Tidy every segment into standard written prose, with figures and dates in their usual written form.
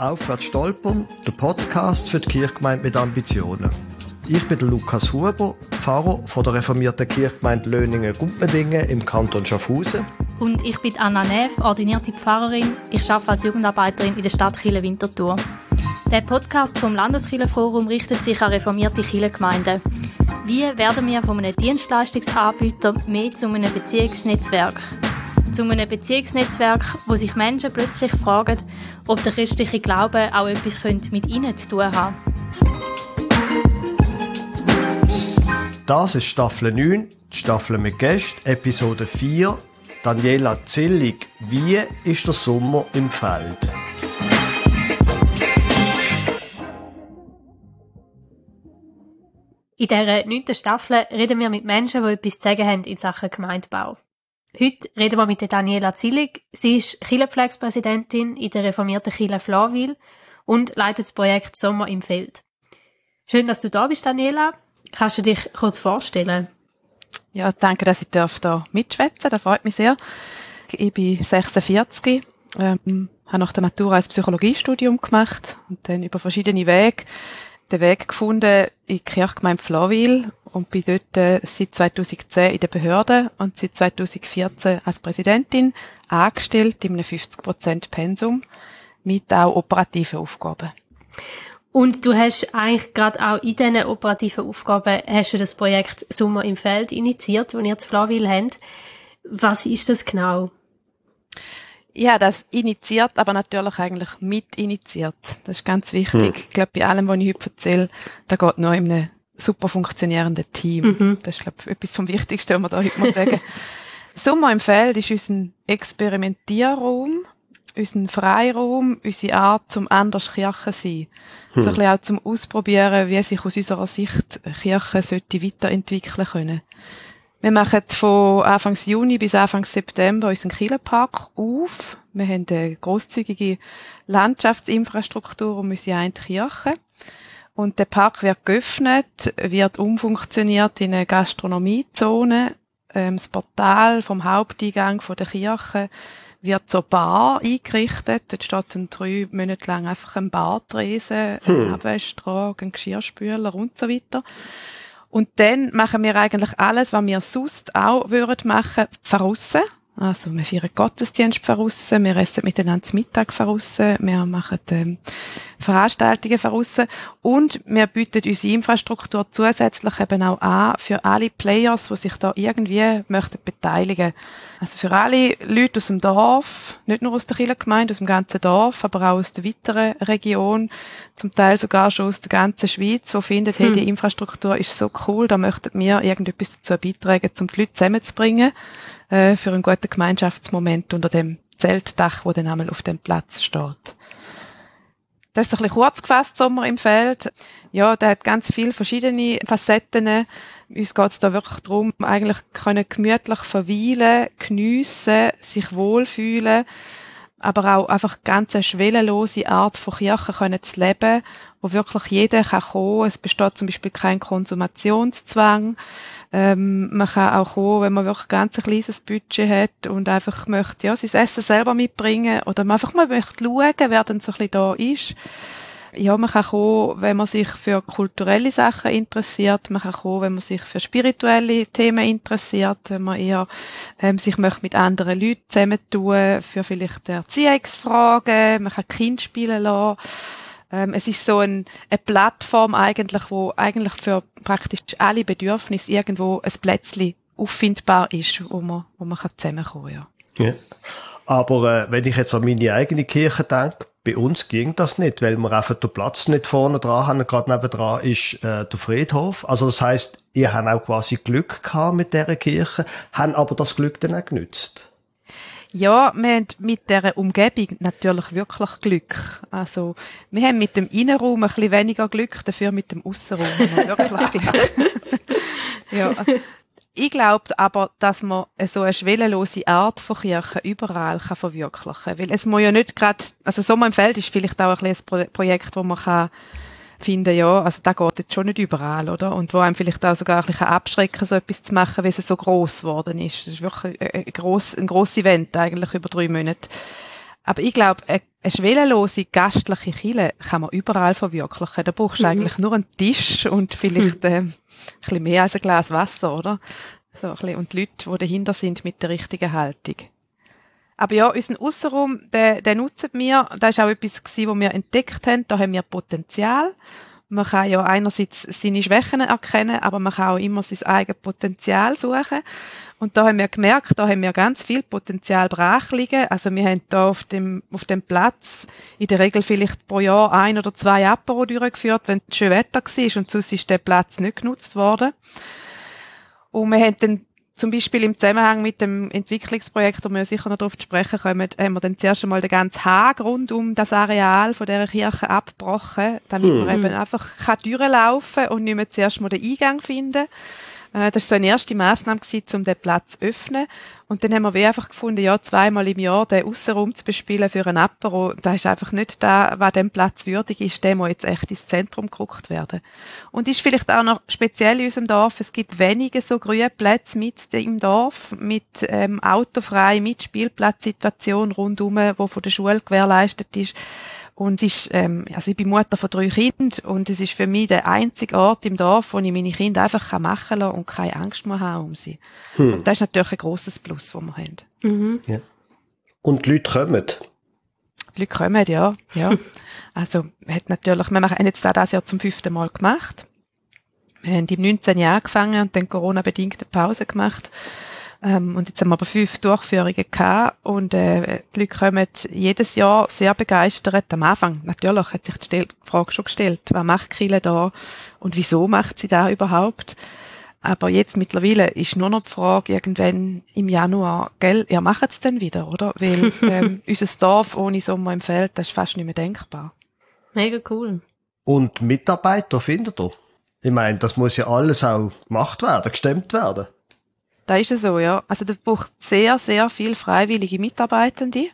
«Aufwärts stolpern», der Podcast für die Kirchgemeinde mit Ambitionen. Ich bin der Lukas Huber, Pfarrer von der reformierten Kirchgemeinde Löningen-Gumpendingen im Kanton Schaffhausen. Und ich bin Anna Neff, ordinierte Pfarrerin. Ich arbeite als Jugendarbeiterin in der Stadt Chile-Winterthur. Der Podcast vom Landeskirchenforum richtet sich an reformierte Kirchengemeinden. Wie werden wir von einem Dienstleistungsanbieter mehr zu einem Beziehungsnetzwerk? Zu einem Beziehungsnetzwerk, wo sich Menschen plötzlich fragen, ob der christliche Glaube auch etwas mit ihnen zu tun hat. Das ist Staffel 9, die Staffel mit Gästen, Episode 4. Daniela Zillig, wie ist der Sommer im Feld? In dieser 9. Staffel reden wir mit Menschen, die etwas zu sagen haben in Sachen Gemeindebau. Heute reden wir mit der Daniela Zillig. Sie ist Kirchenpflegepräsidentin in der reformierten Kirche Flawil und leitet das Projekt Sommer im Feld. Schön, dass du da bist, Daniela. Kannst du dich kurz vorstellen? Ja, danke, dass ich da mitschwätzen darf. Das freut mich sehr. Ich bin 46, habe nach der Matura ein Psychologiestudium gemacht und dann über verschiedene Wege den Weg gefunden in die Kirchgemeinde Flawil und bin dort seit 2010 in der Behörde und seit 2014 als Präsidentin angestellt in einem 50% Pensum mit auch operativen Aufgaben. Und du hast eigentlich gerade auch in diesen operativen Aufgaben hast du das Projekt Sommer im Feld initiiert, das ihr zu Flawil habt. Was ist das genau? Ja, das initiiert, aber natürlich eigentlich mitinitiiert. Das ist ganz wichtig. Ich glaube, bei allem, was ich heute erzähle, da geht noch in einem super funktionierenden Team. Das ist, glaube ich, etwas vom Wichtigsten, was man da heute mal sagen. Sommer im Feld ist unser Experimentierraum, unser Freiraum, unsere Art zum anders Kirche sein. So ein bisschen auch zum Ausprobieren, wie sich aus unserer Sicht Kirche sollte weiterentwickeln können. Wir machen von Anfang Juni bis Anfang September unseren Kirchenpark auf. Wir haben eine grosszügige Landschaftsinfrastruktur um unsere eine Kirche. Und der Park wird geöffnet, wird umfunktioniert in eine Gastronomiezone. Das Portal vom Haupteingang von der Kirche wird zur Bar eingerichtet. Dort steht 3 Monate lang einfach ein Bartresen, ein Abwaschtrog, ein Geschirrspüler und so weiter. Und dann machen wir eigentlich alles, was wir sonst auch machen, draussen. Also, wir feiern Gottesdienst draussen, wir essen miteinander zu Mittag draussen, wir machen Veranstaltungen draussen und wir bieten unsere Infrastruktur zusätzlich eben auch an für alle Players, die sich da irgendwie möchten beteiligen. Also für alle Leute aus dem Dorf, nicht nur aus der Kirchengemeinde, aus dem ganzen Dorf, aber auch aus der weiteren Region, zum Teil sogar schon aus der ganzen Schweiz, die finden, hey, die Infrastruktur ist so cool, da möchten wir irgendetwas dazu beitragen, um die Leute zusammenzubringen, für einen guten Gemeinschaftsmoment unter dem Zeltdach, wo dann einmal auf dem Platz steht. Das ist so ein bisschen kurz gefasst, Sommer im Feld. Ja, der hat ganz viele verschiedene Facetten. Uns geht es da wirklich darum, eigentlich können gemütlich verweilen, geniessen, sich wohlfühlen, aber auch einfach ganz eine schwellenlose Art von Kirche können zu leben, wo wirklich jeder kann kommen. Es besteht zum Beispiel kein Konsumationszwang. Man kann auch kommen, wenn man wirklich ganz ein kleines Budget hat und einfach möchte, ja, sein Essen selber mitbringen oder man einfach mal möchte schauen, wer dann so ein bisschen da ist. Ja, man kann kommen, wenn man sich für kulturelle Sachen interessiert. Man kann kommen, wenn man sich für spirituelle Themen interessiert, wenn man eher sich möchte mit anderen Leuten zusammentun, für vielleicht Erziehungsfragen. Man kann Kinder spielen lassen. Es ist so eine Plattform eigentlich, wo eigentlich für praktisch alle Bedürfnisse irgendwo ein Plätzchen auffindbar ist, wo man zusammenkommen kann. Ja. Aber wenn ich jetzt an meine eigene Kirche denke, bei uns ging das nicht, weil wir einfach den Platz nicht vorne dran haben. Gerade nebendran ist der Friedhof. Also das heisst, ihr habt auch quasi Glück gehabt mit dieser Kirche, haben aber das Glück dann auch genützt. Ja, wir haben mit dieser Umgebung natürlich wirklich Glück. Also, wir haben mit dem Innenraum ein bisschen weniger Glück, dafür mit dem Aussenraum haben wir wirklich Glück. Ja. Ich glaube aber, dass man so eine schwellenlose Art von Kirche überall kann verwirklichen kann. Weil es muss ja nicht gerade, also Sommer im Feld ist vielleicht auch ein bisschen ein Projekt, wo man kann finden, ja, also da geht jetzt schon nicht überall, oder? Und wo einem vielleicht auch sogar ein bisschen abschrecken, so etwas zu machen, weil es so gross geworden ist. Das ist wirklich ein grosses Event eigentlich über 3 Monate. Aber ich glaube, eine eine schwellenlose gastliche Kirche kann man überall verwirklichen. Da brauchst du eigentlich nur einen Tisch und vielleicht ein bisschen mehr als ein Glas Wasser, oder? So ein bisschen. Und die Leute, die dahinter sind mit der richtigen Haltung. Aber ja, unseren Aussenraum, den nutzen wir. Das war auch etwas gewesen, was wir entdeckt haben. Da haben wir Potenzial. Man kann ja einerseits seine Schwächen erkennen, aber man kann auch immer sein eigenes Potenzial suchen. Und da haben wir gemerkt, da haben wir ganz viel Potenzial brach liegen. Also wir haben da auf dem Platz in der Regel vielleicht pro Jahr 1 oder 2 Apero durchgeführt, wenn es schön Wetter war, und sonst ist der Platz nicht genutzt worden. Und wir haben dann zum Beispiel im Zusammenhang mit dem Entwicklungsprojekt, wo wir sicher noch darauf zu sprechen kommen, haben wir dann zuerst einmal den ganzen Hag rund um das Areal von dieser Kirche abgebrochen, damit man eben einfach durchlaufen kann und nicht mehr zuerst mal den Eingang finden. Das war so eine erste Massnahme gewesen, um den Platz zu öffnen. Und dann haben wir einfach gefunden, ja, 2-mal im Jahr den Aussenraum zu bespielen für ein Apero. Das ist einfach nicht da, was dem Platz würdig ist, der muss jetzt echt ins Zentrum gerückt werden. Und ist vielleicht auch noch speziell in unserem Dorf, es gibt wenige so grüne Plätze mit im Dorf, mit autofrei, mit Spielplatzsituation rundum, wo von der Schule gewährleistet ist. Und es ist, also ich bin Mutter von 3 Kindern und es ist für mich der einzige Ort im Dorf, wo ich meine Kinder einfach machen lassen kann und keine Angst mehr haben um sie. Und das ist natürlich ein grosses Plus, das wir haben. Mhm. Ja. Und die Leute kommen? Die Leute kommen, ja. Also, wir haben jetzt das Jahr zum 5. Mal gemacht. Wir haben im 19. Jahr angefangen und dann Corona-bedingt eine Pause gemacht. Und jetzt haben wir aber 5 Durchführungen gehabt und die Leute kommen jedes Jahr sehr begeistert. Am Anfang natürlich hat sich die Frage schon gestellt, was macht Kirche da und wieso macht sie da überhaupt? Aber jetzt mittlerweile ist nur noch die Frage irgendwann im Januar, gell, ihr macht es dann wieder, oder? Weil unser Dorf ohne Sommer im Feld, das ist fast nicht mehr denkbar. Mega cool. Und Mitarbeiter findet ihr? Ich meine, das muss ja alles auch gemacht werden, gestemmt werden. Da ist es so, ja. Also da braucht sehr, sehr viel freiwillige Mitarbeitende.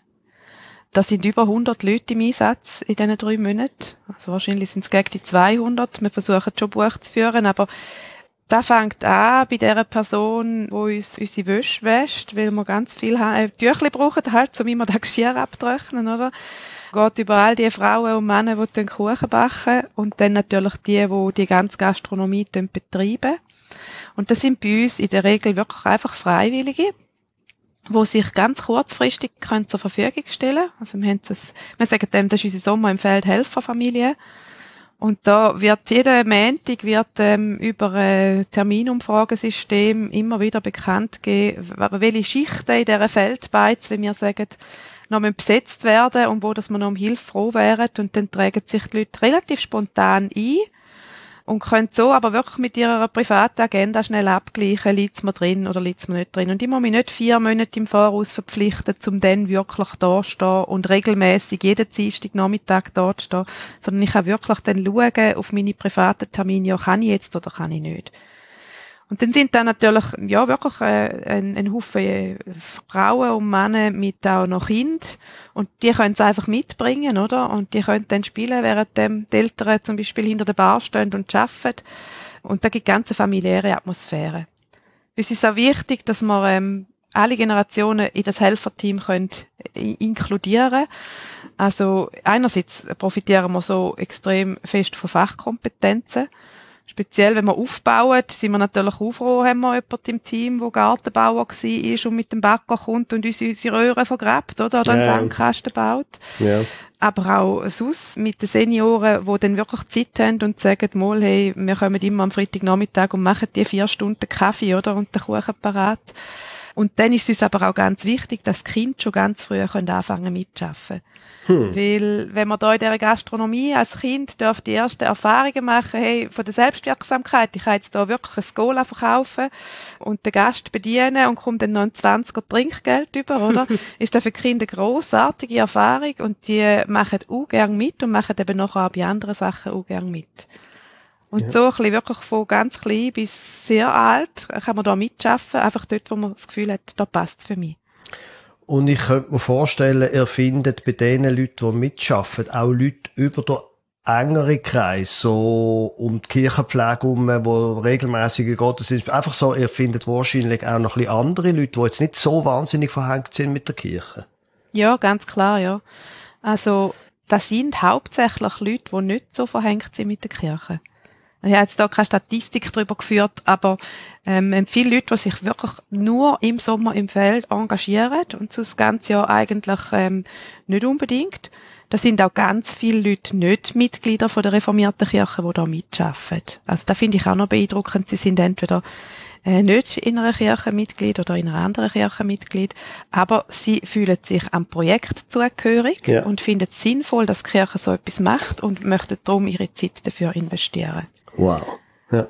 Da sind über 100 Leute im Einsatz in diesen 3 Monaten. Also wahrscheinlich sind es gegen die 200. Wir versuchen schon Buch zu führen, aber da fängt an bei der Person, die uns unsere Wäsche wäscht, weil wir ganz viel Tüchli brauchen, halt, um immer das Geschirr abzutrocknen, oder? Geht über all die Frauen und Männer, die den Kuchen backen und dann natürlich die ganze Gastronomie betreiben. Und das sind bei uns in der Regel wirklich einfach Freiwillige, die sich ganz kurzfristig zur Verfügung stellen. Also wir sagen dem, das ist unsere Sommer im Feld Helferfamilie. Und da wird jeden Montag über ein Terminumfragesystem immer wieder bekannt gegeben, welche Schichten in dieser Feldbeiz, wie wir sagen, noch besetzt werden und wo dass wir noch um Hilfe froh wären. Und dann tragen sich die Leute relativ spontan ein und können so aber wirklich mit ihrer privaten Agenda schnell abgleichen, liegt's mir drin oder liegt's mir nicht drin. Und ich muss mich nicht 4 Monate im Voraus verpflichten, um dann wirklich da zu stehen und regelmäßig jeden Dienstagnachmittag da zu stehen, sondern ich kann wirklich dann schauen auf meine privaten Termine, ja, kann ich jetzt oder kann ich nicht. Und dann sind da natürlich, ja, wirklich ein Haufen Frauen und Männer mit auch noch Kindern. Und die können es einfach mitbringen, oder? Und die können dann spielen, während die Eltern zum Beispiel hinter der Bar stehen und arbeiten. Und da gibt es ganz eine familiäre Atmosphäre. Uns ist auch wichtig, dass wir alle Generationen in das Helferteam können inkludieren. Also einerseits profitieren wir so extrem fest von Fachkompetenzen. Speziell, wenn wir aufbauen, sind wir natürlich auch froh, haben wir jemanden im Team, der Gartenbauer war und mit dem Bagger kommt und uns unsere Röhren vergräbt, oder einen Sandkasten baut. Ja. Aber auch sonst mit den Senioren, die dann wirklich Zeit haben und sagen, mal, hey, wir kommen immer am Freitagnachmittag und machen die 4 Stunden Kaffee, oder, und den Kuchen parat. Und dann ist es uns aber auch ganz wichtig, dass die Kinder schon ganz früh anfangen mitzuarbeiten. Weil, wenn man da in dieser Gastronomie als Kind darf die ersten Erfahrungen machen, hey, von der Selbstwirksamkeit, ich kann jetzt da wirklich ein Cola verkaufen und den Gast bedienen und komme dann noch ein 20er Trinkgeld über, oder? Ist das für die Kinder eine grossartige Erfahrung und die machen auch gern mit und machen eben nachher auch bei anderen Sachen auch gern mit. Und so ein bisschen wirklich von ganz klein bis sehr alt kann man da mitschaffen, einfach dort, wo man das Gefühl hat, da passt es für mich. Und ich könnte mir vorstellen, ihr findet bei den Leuten, die mitschaffen, auch Leute über den engeren Kreis, so um die Kirchenpflege herum, die regelmäßige Gottes sind. Einfach so, ihr findet wahrscheinlich auch noch ein bisschen andere Leute, die jetzt nicht so wahnsinnig verhängt sind mit der Kirche. Ja, ganz klar, ja. Also, das sind hauptsächlich Leute, die nicht so verhängt sind mit der Kirche. Ich habe jetzt da keine Statistik darüber geführt, aber viele Leute, die sich wirklich nur im Sommer im Feld engagieren und so das ganze Jahr eigentlich nicht unbedingt. Da sind auch ganz viele Leute nicht Mitglieder von der reformierten Kirche, die da mitarbeiten. Also da finde ich auch noch beeindruckend. Sie sind entweder nicht in einer Kirche Mitglied oder in einer anderen Kirche Mitglied, aber sie fühlen sich am Projekt zugehörig und finden es sinnvoll, dass die Kirche so etwas macht und möchten darum ihre Zeit dafür investieren. Wow. Ja.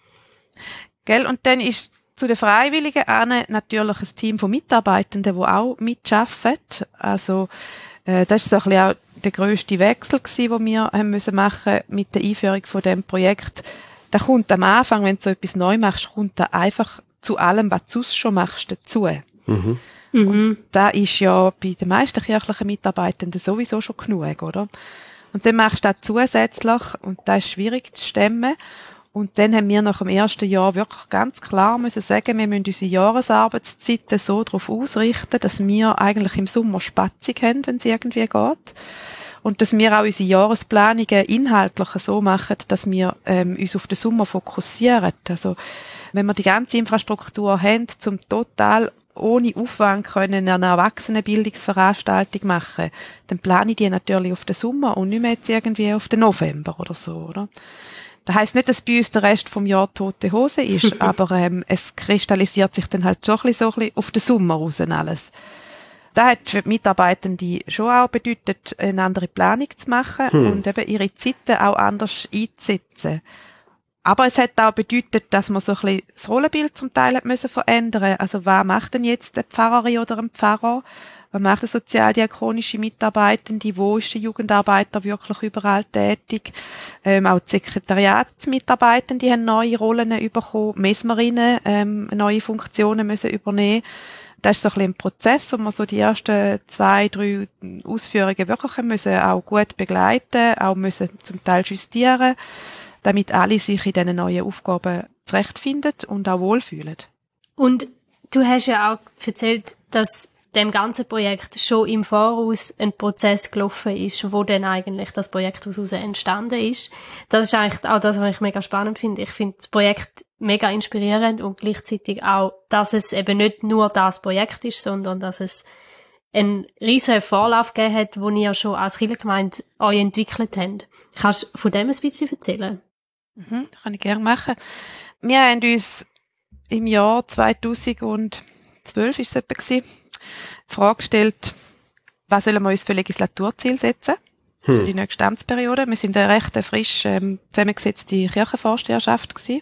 Gell? Und dann ist zu den Freiwilligen natürlich ein Team von Mitarbeitenden, die auch mitarbeiten. Also das ist so ein bisschen auch der grösste Wechsel gewesen, den wir haben machen müssen mit der Einführung von dem Projekt. Da kommt am Anfang, wenn du so etwas neu machst, kommt da einfach zu allem, was du sonst schon machst, dazu. Mhm. Und da ist ja bei den meisten kirchlichen Mitarbeitenden sowieso schon genug, oder? Und dann machst du das zusätzlich und das ist schwierig zu stemmen. Und dann haben wir nach dem ersten Jahr wirklich ganz klar müssen sagen, wir müssen unsere Jahresarbeitszeiten so darauf ausrichten, dass wir eigentlich im Sommer Spatzig haben, wenn es irgendwie geht. Und dass wir auch unsere Jahresplanungen inhaltlich so machen, dass wir uns auf den Sommer fokussieren. Also wenn wir die ganze Infrastruktur haben, zum total ohne Aufwand können eine Erwachsenenbildungsveranstaltung machen, dann plane ich die natürlich auf den Sommer und nicht mehr jetzt irgendwie auf den November oder so, oder? Das heisst nicht, dass bei uns der Rest vom Jahr tote Hose ist, aber es kristallisiert sich dann halt so ein bisschen auf den Sommer raus alles. Das hat für die Mitarbeitenden schon auch bedeutet, eine andere Planung zu machen und eben ihre Zeiten auch anders einzusetzen. Aber es hat auch bedeutet, dass man so ein bisschen das Rollenbild zum Teil hat müssen verändern. Also was macht denn jetzt eine Pfarrerin oder ein Pfarrer? Was macht eine sozialdiakonische Mitarbeitende? Wo ist der Jugendarbeiter wirklich überall tätig? Auch die Sekretariatsmitarbeitende haben neue Rollen bekommen. Mesmerinnen neue Funktionen müssen übernehmen. Das ist so ein bisschen ein Prozess, wo man so die ersten 2, 3 Ausführungen wirklich müssen auch gut begleiten, auch müssen zum Teil justieren, damit alle sich in diesen neuen Aufgaben zurechtfinden und auch wohlfühlen. Und du hast ja auch erzählt, dass dem ganzen Projekt schon im Voraus ein Prozess gelaufen ist, wo dann eigentlich das Projekt daraus entstanden ist. Das ist eigentlich auch das, was ich mega spannend finde. Ich finde das Projekt mega inspirierend und gleichzeitig auch, dass es eben nicht nur das Projekt ist, sondern dass es einen riesen Vorlauf gegeben hat, den ihr schon als Kirchengemeinde euch entwickelt habt. Kannst du von dem ein bisschen erzählen? Kann ich gerne machen. Wir haben uns im Jahr 2012 ist es etwa gewesen, die Frage gestellt, was sollen wir uns für Legislaturziel setzen für die nächste Amtsperiode. Wir sind eine recht frisch zusammengesetzte Kirchenvorsteherschaft gewesen.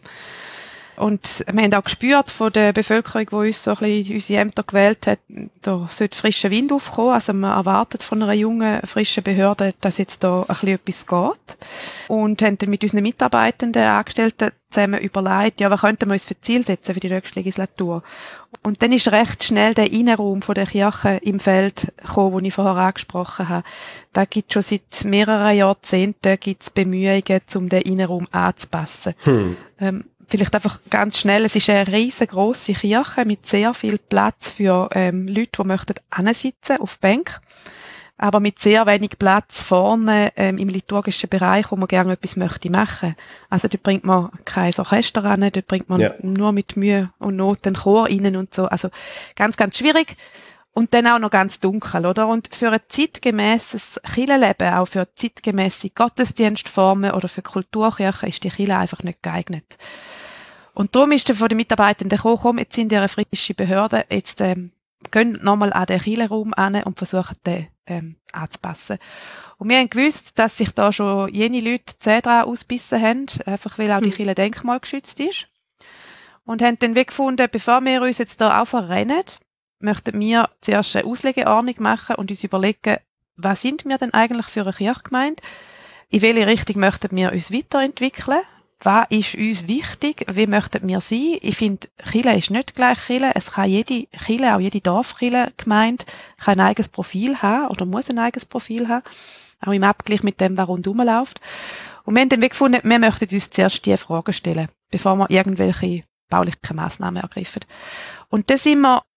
Und wir haben auch gespürt von der Bevölkerung, die uns so ein bisschen unsere Ämter gewählt hat, da sollte frischer Wind aufkommen. Also man erwartet von einer jungen, frischen Behörde, dass jetzt da ein bisschen etwas geht. Und haben dann mit unseren Mitarbeitenden, Angestellten zusammen überlegt, ja, was könnten wir uns für Ziel setzen für die nächste Legislatur? Und dann ist recht schnell der Innenraum von der Kirche im Feld gekommen, den ich vorher angesprochen habe. Da gibt schon seit mehreren Jahrzehnten gibt's Bemühungen, um den Innenraum anzupassen. Vielleicht einfach ganz schnell, es ist eine riesengroße Kirche mit sehr viel Platz für Leute, die möchten hinsitzen auf Bänken, aber mit sehr wenig Platz vorne im liturgischen Bereich, wo man gerne etwas möchte machen. Also dort bringt man kein Orchester ran, dort bringt man nur mit Mühe und Not den Chor rein und so. Also ganz, ganz schwierig. Und dann auch noch ganz dunkel, oder? Und für ein zeitgemäßes Kirchenleben, auch für zeitgemäße Gottesdienstformen oder für Kulturkirche ist die Kirche einfach nicht geeignet. Und darum ist dann von den Mitarbeitenden gekommen, komm, jetzt sind ihr eine frische Behörde, jetzt gehen nochmal an den Kirchenraum an und versuchen den anzupassen. Und wir haben gewusst, dass sich da schon jene Leute Zähne dran ausbissen haben, einfach weil auch die Kirche denkmalgeschützt ist. Und haben dann wie gefunden, bevor wir uns jetzt da auch verrennen, möchten wir zuerst eine Auslegeordnung machen und uns überlegen, was sind wir denn eigentlich für eine Kirchgemeinde? In welche Richtung möchten wir uns weiterentwickeln? Was ist uns wichtig? Wie möchten wir sein? Ich finde, Kirche ist nicht gleich Kirche. Es kann jede Kirche, auch jede Dorfkirchengemeinde, kann ein eigenes Profil haben oder muss ein eigenes Profil haben. Auch im Abgleich mit dem, was rundherum läuft. Und wir haben dann gefunden, wir möchten uns zuerst diese Fragen stellen, bevor wir irgendwelche baulichen Massnahmen ergreifen. Und da sind wir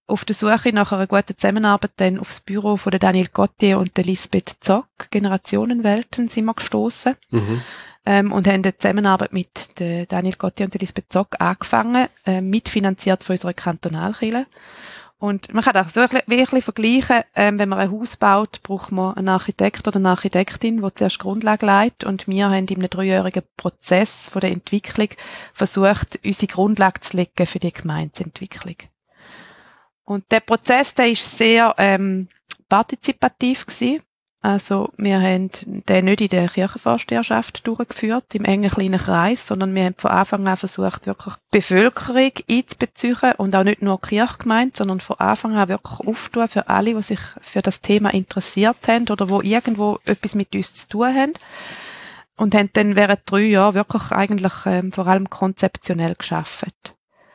auf der Suche nach einer guten Zusammenarbeit dann aufs Büro von der Daniel Gauthier und der Lisbeth Zock, Generationenwelten, sind wir gestossen. Und haben eine Zusammenarbeit mit der Daniel Gauthier und der Lisbeth Zock angefangen, mitfinanziert von unserer Kantonalkirche. Und man kann das so wirklich vergleichen, wenn man ein Haus baut, braucht man einen Architekt oder eine Architektin, die zuerst Grundlage legt. Und wir haben in einem 3-jährigen Prozess von der Entwicklung versucht, unsere Grundlage zu legen für die Gemeindeentwicklung. Und der Prozess, der ist sehr partizipativ gewesen. Also wir haben den nicht in der Kirchenvorsteherschaft durchgeführt, im engen kleinen Kreis, sondern wir haben von Anfang an versucht, wirklich die Bevölkerung einzubeziehen und auch nicht nur die Kirchgemeinde, sondern von Anfang an wirklich aufzutun für alle, die sich für das Thema interessiert haben oder wo irgendwo etwas mit uns zu tun haben. Und haben dann während 3 Jahren wirklich eigentlich vor allem konzeptionell gearbeitet.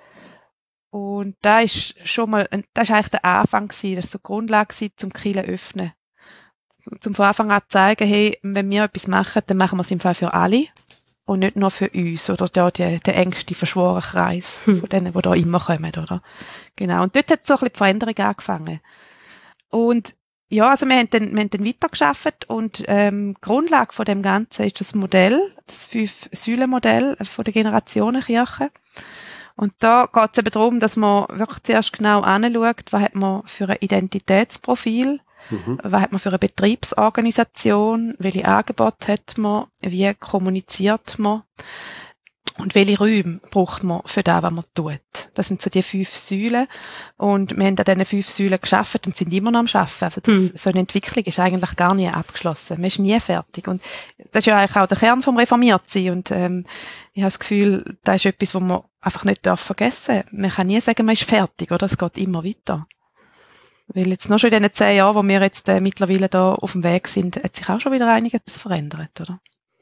Und da ist eigentlich der Anfang gewesen, das ist so die Grundlage gewesen, zum Kirche öffnen. Zum von Anfang an zu zeigen, hey, wenn wir etwas machen, dann machen wir es im Fall für alle und nicht nur für uns oder da der engste Verschworenkreis von denen, die da immer kommen, oder? Genau. Und dort hat so ein bisschen die Veränderung angefangen. Und ja, also wir haben dann weitergearbeitet und Grundlage von dem Ganzen ist das Modell, das 5-Säulen-Modell von der Generationenkirche. Und da geht es eben darum, dass man wirklich zuerst genau anschaut, was hat man für ein Identitätsprofil, was hat man für eine Betriebsorganisation, welche Angebote hat man, wie kommuniziert man und welche Räume braucht man für das, was man tut. Das sind so die 5 Säulen und wir haben an diesen 5 Säulen gearbeitet und sind immer noch am Arbeiten. Also so eine Entwicklung ist eigentlich gar nie abgeschlossen. Man ist nie fertig und das ist ja eigentlich auch der Kern vom Reformiertsein und ich habe das Gefühl, das ist etwas, was man einfach nicht vergessen darf. Man kann nie sagen, man ist fertig, oder? Es geht immer weiter. Weil jetzt noch schon in diesen 10 Jahren, wo wir jetzt mittlerweile da auf dem Weg sind, hat sich auch schon wieder einiges verändert, oder?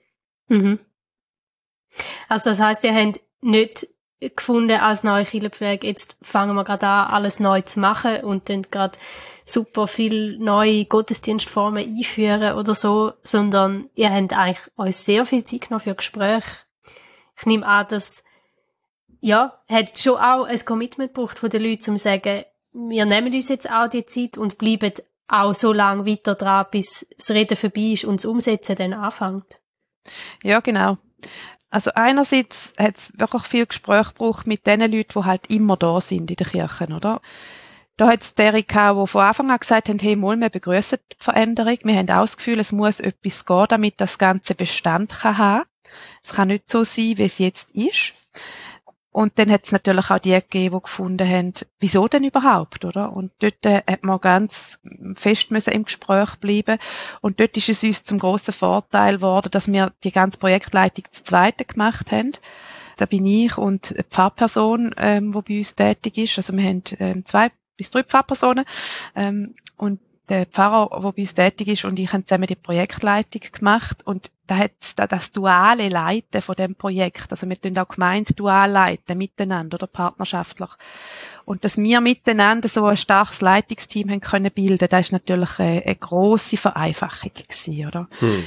Also das heisst, ihr habt nicht gefunden als neue Kirchenpflege, jetzt fangen wir gerade an, alles neu zu machen und dann gerade super viel neue Gottesdienstformen einführen oder so, sondern ihr habt eigentlich euch sehr viel Zeit genommen für Gespräche. Ich nehme an, dass hat schon auch ein Commitment gebraucht von den Leuten, um zu sagen, wir nehmen uns jetzt auch die Zeit und bleiben auch so lange weiter dran, bis das Reden vorbei ist und das Umsetzen dann anfängt. Ja, genau. Also einerseits hat es wirklich viel Gespräch gebraucht mit den Leuten, die halt immer da sind in den Kirchen, oder? Da hat es derige gehabt, die von Anfang an gesagt haben, hey, wir begrüssen die Veränderung. Wir haben auch das Gefühl, es muss etwas gehen, damit das Ganze Bestand kann haben. Es kann nicht so sein, wie es jetzt ist. Und dann hat es natürlich auch die gegeben, die gefunden haben, wieso denn überhaupt, oder? Und dort hat man ganz fest müssen im Gespräch bleiben. Und dort ist es uns zum grossen Vorteil geworden, dass wir die ganze Projektleitung zu zweit gemacht haben. Da bin ich und eine Pfarrperson, die bei uns tätig ist. Also wir haben 2 bis 3 Pfarrpersonen. Und der Pfarrer, der bei uns tätig ist, und ich haben zusammen die Projektleitung gemacht. Und da hat das duale Leiten von dem Projekt. Also wir tun auch Gemeinde dual leiten, miteinander oder partnerschaftlich. Und dass wir miteinander so ein starkes Leitungsteam haben können bilden, das ist natürlich eine grosse Vereinfachung gewesen, oder?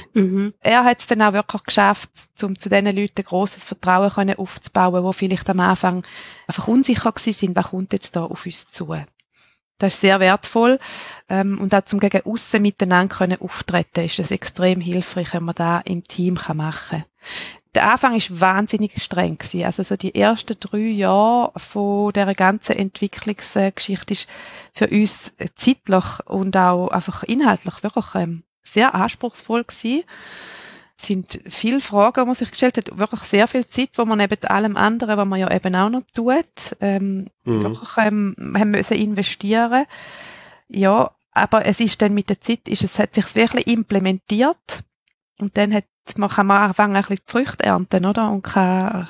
Er hat es dann auch wirklich geschafft, um zu diesen Leuten grosses Vertrauen können aufzubauen, wo vielleicht am Anfang einfach unsicher gewesen sind, was kommt jetzt da auf uns zu. Das ist sehr wertvoll. Und auch zum gegen aussen miteinander können auftreten, ist es extrem hilfreich, wenn man da im Team machen kann. Der Anfang ist wahnsinnig streng gewesen. Also so die ersten 3 Jahre von dieser ganzen Entwicklungsgeschichte ist für uns zeitlich und auch einfach inhaltlich wirklich sehr anspruchsvoll gewesen. Es sind viele Fragen, die man sich gestellt hat, wirklich sehr viel Zeit, wo man neben allem anderen, was man ja eben auch noch tut, wirklich haben müssen investieren. Ja, aber es ist dann mit der Zeit, hat sich wirklich implementiert und dann kann man anfangen, ein bisschen die Früchte ernten, oder? Und kann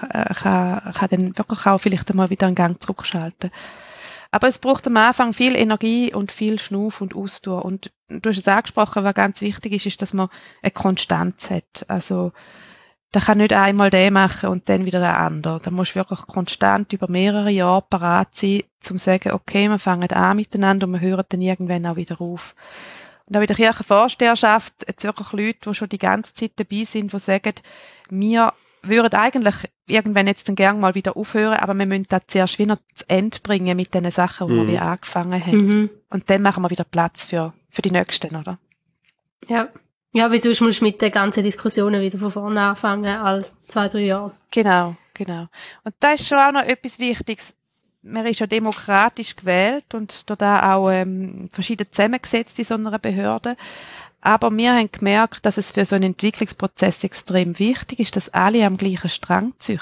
dann wirklich auch vielleicht einmal wieder einen Gang zurückschalten. Aber es braucht am Anfang viel Energie und viel Schnuff und Ausdauer. Und du hast es angesprochen, was ganz wichtig ist, dass man eine Konstanz hat. Also, da kann nicht einmal der machen und dann wieder der andere. Da musst du wirklich konstant über mehrere Jahre parat sein, um zu sagen, okay, wir fangen an miteinander und wir hören dann irgendwann auch wieder auf. Und auch in der Kirchenvorsteherschaft hat es wirklich Leute, die schon die ganze Zeit dabei sind, die sagen, wir würden eigentlich irgendwann jetzt dann gerne mal wieder aufhören, aber wir müssen das zuerst wieder zu Ende bringen mit den Sachen, wo wir angefangen haben. Und dann machen wir wieder Platz für die Nächsten, oder? Ja. Ja, weil sonst musst du mit den ganzen Diskussionen wieder von vorne anfangen, alle 2-3 Jahre. Genau. Und da ist schon auch noch etwas Wichtiges. Man ist ja demokratisch gewählt und da auch verschieden zusammengesetzt in so einer Behörde. Aber wir haben gemerkt, dass es für so einen Entwicklungsprozess extrem wichtig ist, dass alle am gleichen Strang ziehen.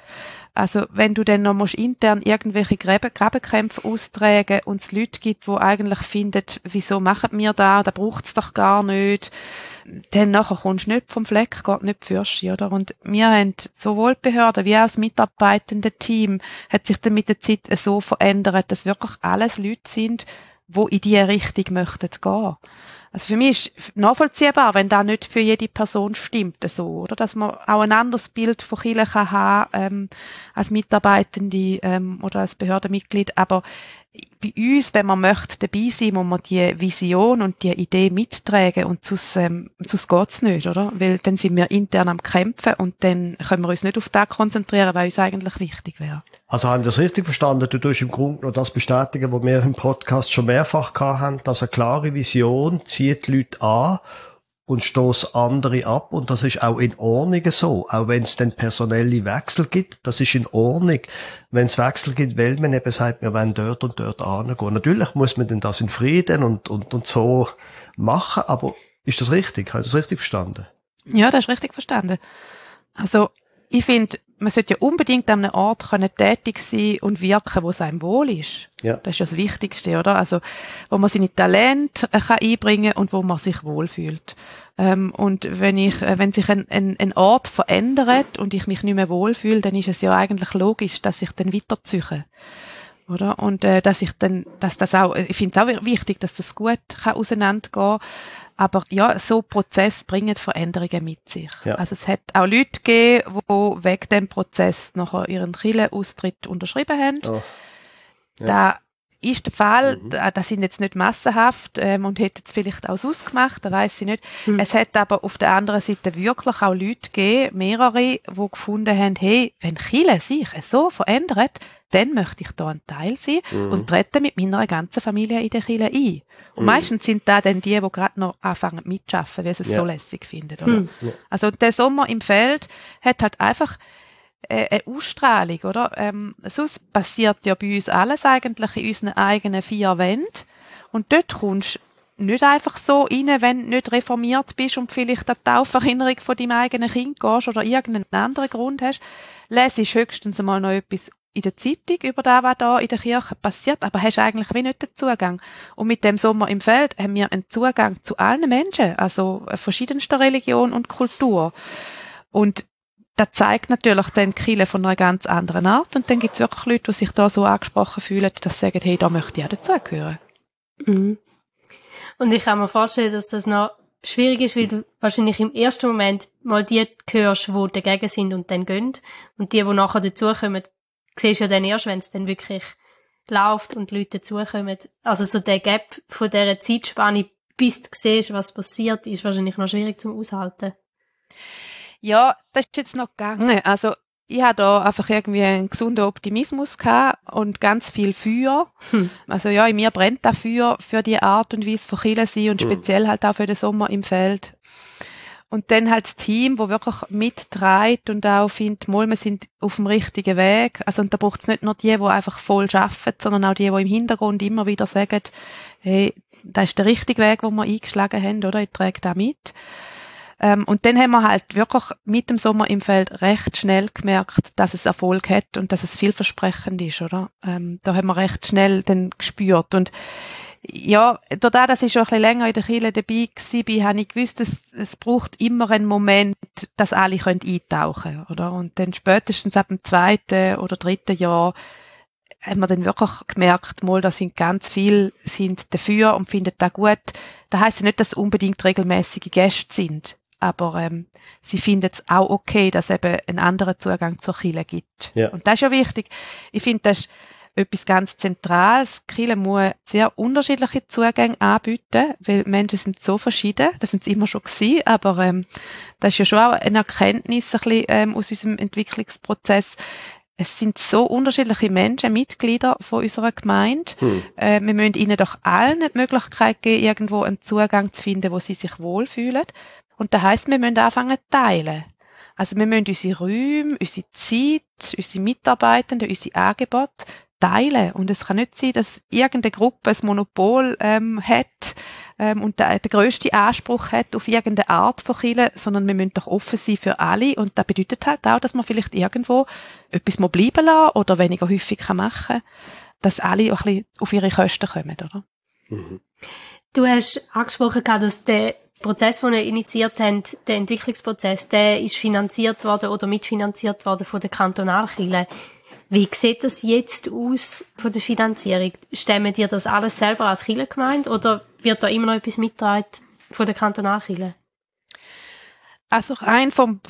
Also wenn du dann noch musst intern irgendwelche Grabenkämpfe austragen und es Leute gibt, die eigentlich finden, wieso machen wir da braucht es doch gar nicht, dann nachher kommst du nicht vom Fleck, geht nicht fürst, oder? Und wir haben sowohl die Behörden wie auch das mitarbeitende Team hat sich dann mit der Zeit so verändert, dass wirklich alles Leute sind, die in diese Richtung möchten gehen. Also für mich ist nachvollziehbar, wenn das nicht für jede Person stimmt, so, oder? Dass man auch ein anderes Bild von Kirche kann haben, als Mitarbeitende, oder als Behördenmitglied. Aber bei uns, wenn man möchte dabei sein, muss man die Vision und die Idee mittragen und sonst geht's nicht, oder? Weil dann sind wir intern am Kämpfen und dann können wir uns nicht auf das konzentrieren, was uns eigentlich wichtig wäre. Also haben wir das richtig verstanden? Du tust im Grunde noch das bestätigen, was wir im Podcast schon mehrfach gehabt haben, dass eine klare Vision zieht die Leute an und stoßt andere ab, und das ist auch in Ordnung so, auch wenn es dann personelle Wechsel gibt, das ist in Ordnung, wenn es Wechsel gibt, weil man eben sagt, wir wollen dort und dort hingehen. Natürlich muss man denn das in Frieden und so machen, aber ist das richtig? Habe ich das richtig verstanden? Ja, das ist richtig verstanden. Also ich finde, man sollte ja unbedingt an einem Ort tätig sein und wirken, wo es einem wohl ist. Ja. Das ist ja das Wichtigste, oder? Also, wo man seine Talente kann einbringen und wo man sich wohlfühlt. Und wenn sich ein Ort verändert und ich mich nicht mehr wohlfühle, dann ist es ja eigentlich logisch, dass ich dann weiterziehe. Oder? Und, dass das auch, ich finde es auch wichtig, dass das gut kann auseinandergehen. Aber ja, so Prozess bringen Veränderungen mit sich. Ja. Also es hat auch Leute gegeben, die wegen dem Prozess nachher ihren Kirchenaustritt unterschrieben haben. Oh. Ja. Da ist der Fall, das sind jetzt nicht massenhaft und hätten es vielleicht auch ausgemacht, das weiss ich nicht. Es hat aber auf der anderen Seite wirklich auch Leute gegeben, mehrere, die gefunden haben, hey, wenn Kirche sich so verändert, dann möchte ich da ein Teil sein und trete mit meiner ganzen Familie in der Kirche ein. Und meistens sind da dann die gerade noch anfangen mitzuarbeiten, weil sie es so lässig finden. Oder? Also der Sommer im Feld hat halt einfach eine Ausstrahlung, oder? Sonst passiert ja bei uns alles eigentlich in unseren eigenen 4 Wänden. Und dort kommst du nicht einfach so rein, wenn du nicht reformiert bist und vielleicht eine Tauferinnerung von deinem eigenen Kind gehst oder irgendeinen anderen Grund hast. Lesest höchstens einmal noch etwas in der Zeitung über das, was da in der Kirche passiert, aber hast eigentlich wie nicht den Zugang. Und mit dem Sommer im Feld haben wir einen Zugang zu allen Menschen, also verschiedenster Religion und Kultur. Und das zeigt natürlich dann die Kirche von einer ganz anderen Art. Und dann gibt es wirklich Leute, die sich da so angesprochen fühlen, dass sie sagen, hey, da möchte ich auch dazugehören. Mhm. Und ich kann mir vorstellen, dass das noch schwierig ist, weil du wahrscheinlich im ersten Moment mal die hörst, die dagegen sind und dann gehen. Und die nachher dazukommen, siehst du ja dann erst, wenn es dann wirklich läuft und die Leute dazukommen. Also so der Gap von dieser Zeitspanne, bis du siehst, was passiert, ist wahrscheinlich noch schwierig zum Aushalten. Ja, das ist jetzt noch gegangen. Also ich hatte da einfach irgendwie einen gesunden Optimismus gehabt und ganz viel Feuer. Also ja, in mir brennt das Feuer für die Art und Weise von Kirche sein und speziell halt auch für den Sommer im Feld. Und dann halt das Team, das wirklich mitträgt und auch findet, wir sind auf dem richtigen Weg. Also und da braucht es nicht nur die einfach voll arbeiten, sondern auch die im Hintergrund immer wieder sagen, hey, das ist der richtige Weg, den wir eingeschlagen haben, oder? Ich trage da mit. Und dann haben wir halt wirklich mit dem Sommer im Feld recht schnell gemerkt, dass es Erfolg hat und dass es vielversprechend ist, oder? Da haben wir recht schnell dann gespürt. Und ja, dadurch, dass ich schon ein bisschen länger in der Kirche dabei war, habe ich gewusst, es braucht immer einen Moment, dass alle eintauchen können, oder? Und dann spätestens ab dem 2. oder 3. Jahr haben wir dann wirklich gemerkt, da sind ganz viele sind dafür und finden das gut. Das heisst ja nicht, dass es unbedingt regelmäßige Gäste sind. Aber sie finden es auch okay, dass es eben einen anderen Zugang zur Kirche gibt. Ja. Und das ist ja wichtig. Ich finde, das ist etwas ganz Zentrales. Die Kirche muss sehr unterschiedliche Zugänge anbieten, weil Menschen sind so verschieden. Das sind sie immer schon gewesen, aber das ist ja schon auch eine Erkenntnis ein bisschen, aus unserem Entwicklungsprozess. Es sind so unterschiedliche Menschen, Mitglieder von unserer Gemeinde. Wir müssen ihnen doch allen die Möglichkeit geben, irgendwo einen Zugang zu finden, wo sie sich wohlfühlen. Und das heisst, wir müssen anfangen zu teilen. Also wir müssen unsere Räume, unsere Zeit, unsere Mitarbeitenden, unsere Angebote teilen. Und es kann nicht sein, dass irgendeine Gruppe ein Monopol hat und der grösste Anspruch hat auf irgendeine Art von Kirche, sondern wir müssen doch offen sein für alle. Und das bedeutet halt auch, dass man vielleicht irgendwo etwas bleiben lassen oder weniger häufig machen kann, dass alle auch ein bisschen auf ihre Kosten kommen, oder? Mhm. Du hast angesprochen, dass der Prozess, den ihr initiiert habt, der Entwicklungsprozess, der ist finanziert worden oder mitfinanziert worden von der Kantonalkirche. Wie sieht das jetzt aus von der Finanzierung? Stemmen ihr das alles selber als Kirchengemeinde oder wird da immer noch etwas mitgetragen von der Kantonalkirche? Also rein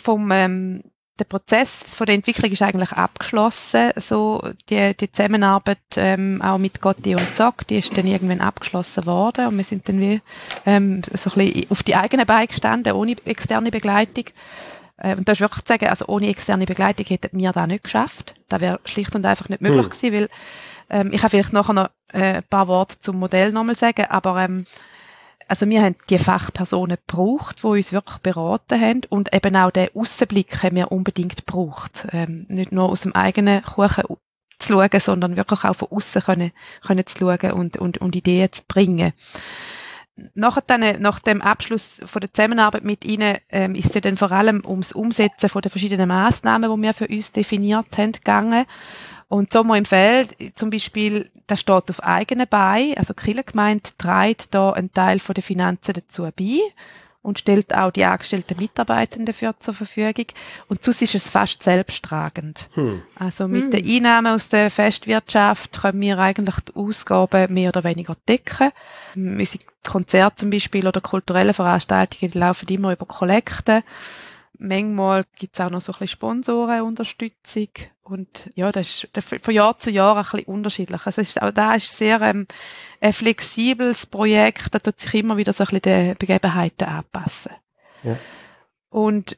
der Prozess von der Entwicklung ist eigentlich abgeschlossen. So die Zusammenarbeit auch mit Gotti und Zock, die ist dann irgendwann abgeschlossen worden und wir sind dann wie so ein bisschen auf die eigenen Beine gestanden, ohne externe Begleitung. Und da ist wirklich zu sagen, also ohne externe Begleitung hätten wir das nicht geschafft. Das wäre schlicht und einfach nicht möglich gewesen, weil ich kann vielleicht nachher noch ein paar Worte zum Modell nochmal sagen, aber also wir haben die Fachpersonen gebraucht, die uns wirklich beraten haben und eben auch den Aussenblick haben wir unbedingt gebraucht. Nicht nur aus dem eigenen Kuchen zu schauen, sondern wirklich auch von aussen können zu schauen und Ideen zu bringen. Nach dem Abschluss von der Zusammenarbeit mit Ihnen ist es ja dann vor allem ums Umsetzen von den verschiedenen Massnahmen, die wir für uns definiert haben, gegangen. Und Sommer im Feld, zum Beispiel, das steht auf eigenen Beinen. Also die Kirchengemeinde trägt da einen Teil von der Finanzen dazu bei und stellt auch die angestellten Mitarbeitenden dafür zur Verfügung. Und sonst ist es fast selbsttragend. Also mit den Einnahmen aus der Festwirtschaft können wir eigentlich die Ausgaben mehr oder weniger decken. Unsere Konzerte zum Beispiel oder kulturelle Veranstaltungen, die laufen immer über Kollekte. Manchmal gibt es auch noch so ein bisschen Sponsorenunterstützung. Und ja, das ist von Jahr zu Jahr ein bisschen unterschiedlich. Also auch da ist sehr ein flexibles Projekt, da tut sich immer wieder so ein bisschen den Begebenheiten anpassen. Ja. Und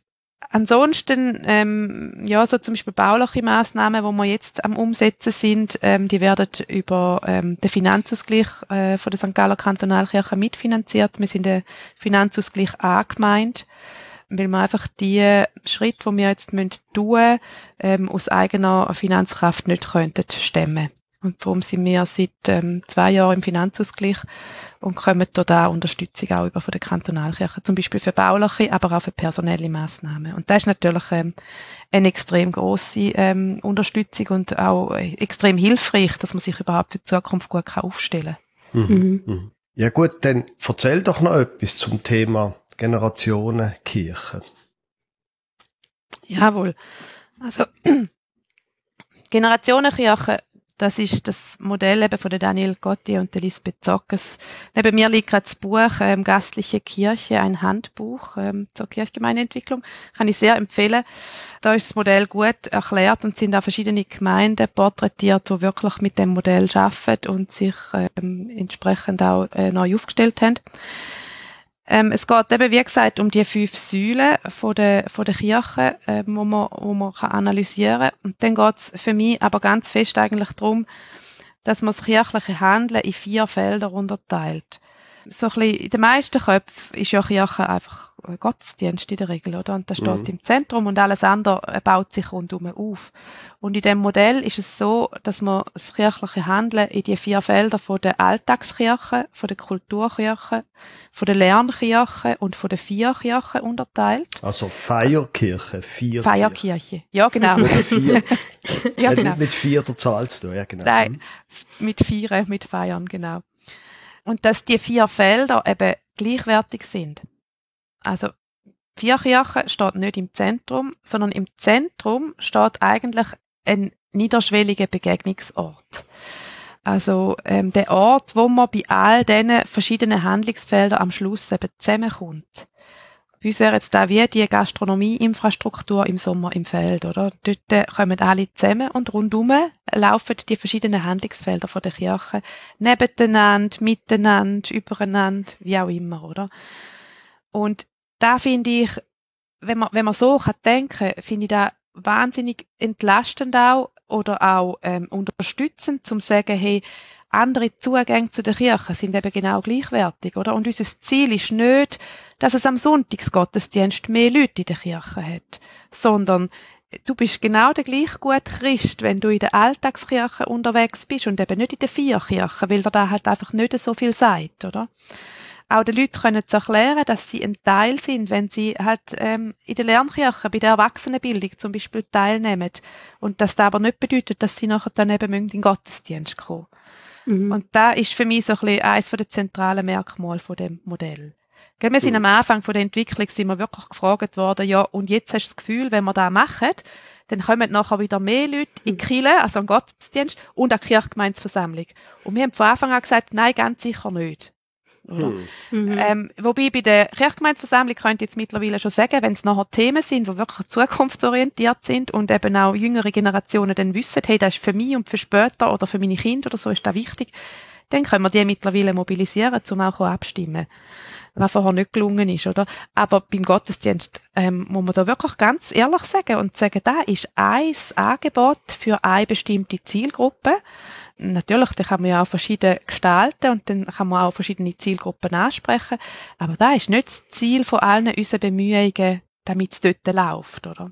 ansonsten, ja, so zum Beispiel bauliche Massnahmen, die wir jetzt am Umsetzen sind, die werden über den Finanzausgleich von der St. Galler Kantonalkirche mitfinanziert. Wir sind den Finanzausgleich angemeint, weil wir einfach die Schritte, die wir jetzt tun müssen, aus eigener Finanzkraft nicht könnten stemmen. Und darum sind wir seit 2 Jahren im Finanzausgleich und kommen da Unterstützung auch über von der Kantonalkirche, zum Beispiel für bauliche, aber auch für personelle Massnahmen. Und das ist natürlich eine extrem grosse Unterstützung und auch extrem hilfreich, dass man sich überhaupt für die Zukunft gut aufstellen kann. Ja gut, dann erzähl doch noch etwas zum Thema Generationenkirche. Jawohl. Also Generationenkirche, das ist das Modell eben von der Daniel Gotti und der Lisbeth Zockers. Neben mir liegt gerade das Buch Gastliche Kirche, ein Handbuch zur Kirchgemeindeentwicklung. Kann ich sehr empfehlen. Da ist das Modell gut erklärt und sind auch verschiedene Gemeinden porträtiert, die wirklich mit dem Modell arbeiten und sich entsprechend auch neu aufgestellt haben. Es geht eben, wie gesagt, um die 5 Säulen von der Kirche, wo man analysieren kann. Und dann geht es für mich aber ganz fest eigentlich darum, dass man das kirchliche Handeln in 4 Felder unterteilt. So ein bisschen in den meisten Köpfen ist ja Kirche einfach Gottesdienst in der Regel, oder? Und das steht im Zentrum und alles andere baut sich rundum auf. Und in dem Modell ist es so, dass man das kirchliche Handeln in die 4 Felder von der Alltagskirche, von der Kulturkirche, von der Lernkirche und von der Vierkirche unterteilt. Also Feierkirche, 4. Feierkirche, ja genau. Oder 4. Ja, genau. Nicht mit 4 der Zahl zu tun, ja genau. Nein, mit Feiern, genau. Und dass die 4 Felder eben gleichwertig sind. Also, Vierkirche steht nicht im Zentrum, sondern im Zentrum steht eigentlich ein niederschwelliger Begegnungsort. Also, der Ort, wo man bei all diesen verschiedenen Handlungsfeldern am Schluss eben zusammenkommt. Bei Bei uns wäre jetzt da wie die Gastronomie-Infrastruktur im Sommer im Feld, oder? Dort kommen alle zusammen und rundum laufen die verschiedenen Handlungsfelder von der Kirche nebeneinander, miteinander, übereinander, wie auch immer, oder? Und da finde ich, wenn man so kann denken, finde ich da wahnsinnig entlastend auch oder auch unterstützend, zum sagen, hey, andere Zugänge zu der Kirche sind eben genau gleichwertig, oder? Und unser Ziel ist nicht, dass es am Sonntagsgottesdienst mehr Leute in der Kirche hat, sondern du bist genau der gleich gute Christ, wenn du in der Alltagskirche unterwegs bist und eben nicht in der Vierkirche, weil da halt einfach nicht so viel sagt, oder? Auch den Leuten können zu erklären, dass sie ein Teil sind, wenn sie halt in der Lernkirche bei der Erwachsenenbildung zum Beispiel teilnehmen. Und das aber nicht bedeutet, dass sie nachher dann eben in den Gottesdienst kommen. Mhm. Und da ist für mich so ein bisschen eines der zentralen Merkmale von dem Modell. Wir sind am Anfang von der Entwicklung sind wir wirklich gefragt worden, ja, und jetzt hast du das Gefühl, wenn wir das machen, dann kommen nachher wieder mehr Leute in die Kirche, also an den Gottesdienst und an die Kirchgemeindeversammlung. Und wir haben von Anfang an gesagt, nein, ganz sicher nicht. Wobei bei der Kirchgemeindeversammlung könnte ich jetzt mittlerweile schon sagen, wenn es nachher Themen sind, die wirklich zukunftsorientiert sind und eben auch jüngere Generationen dann wissen, hey, das ist für mich und für später oder für meine Kinder oder so ist das wichtig, dann können wir die mittlerweile mobilisieren, um auch abstimmen, was vorher nicht gelungen ist, oder? Aber beim Gottesdienst muss man da wirklich ganz ehrlich sagen und sagen, da ist ein Angebot für eine bestimmte Zielgruppe. Natürlich, da kann man ja auch verschiedene gestalten und dann kann man auch verschiedene Zielgruppen ansprechen. Aber da ist nicht das Ziel von allen unseren Bemühungen, damit es dort läuft, oder?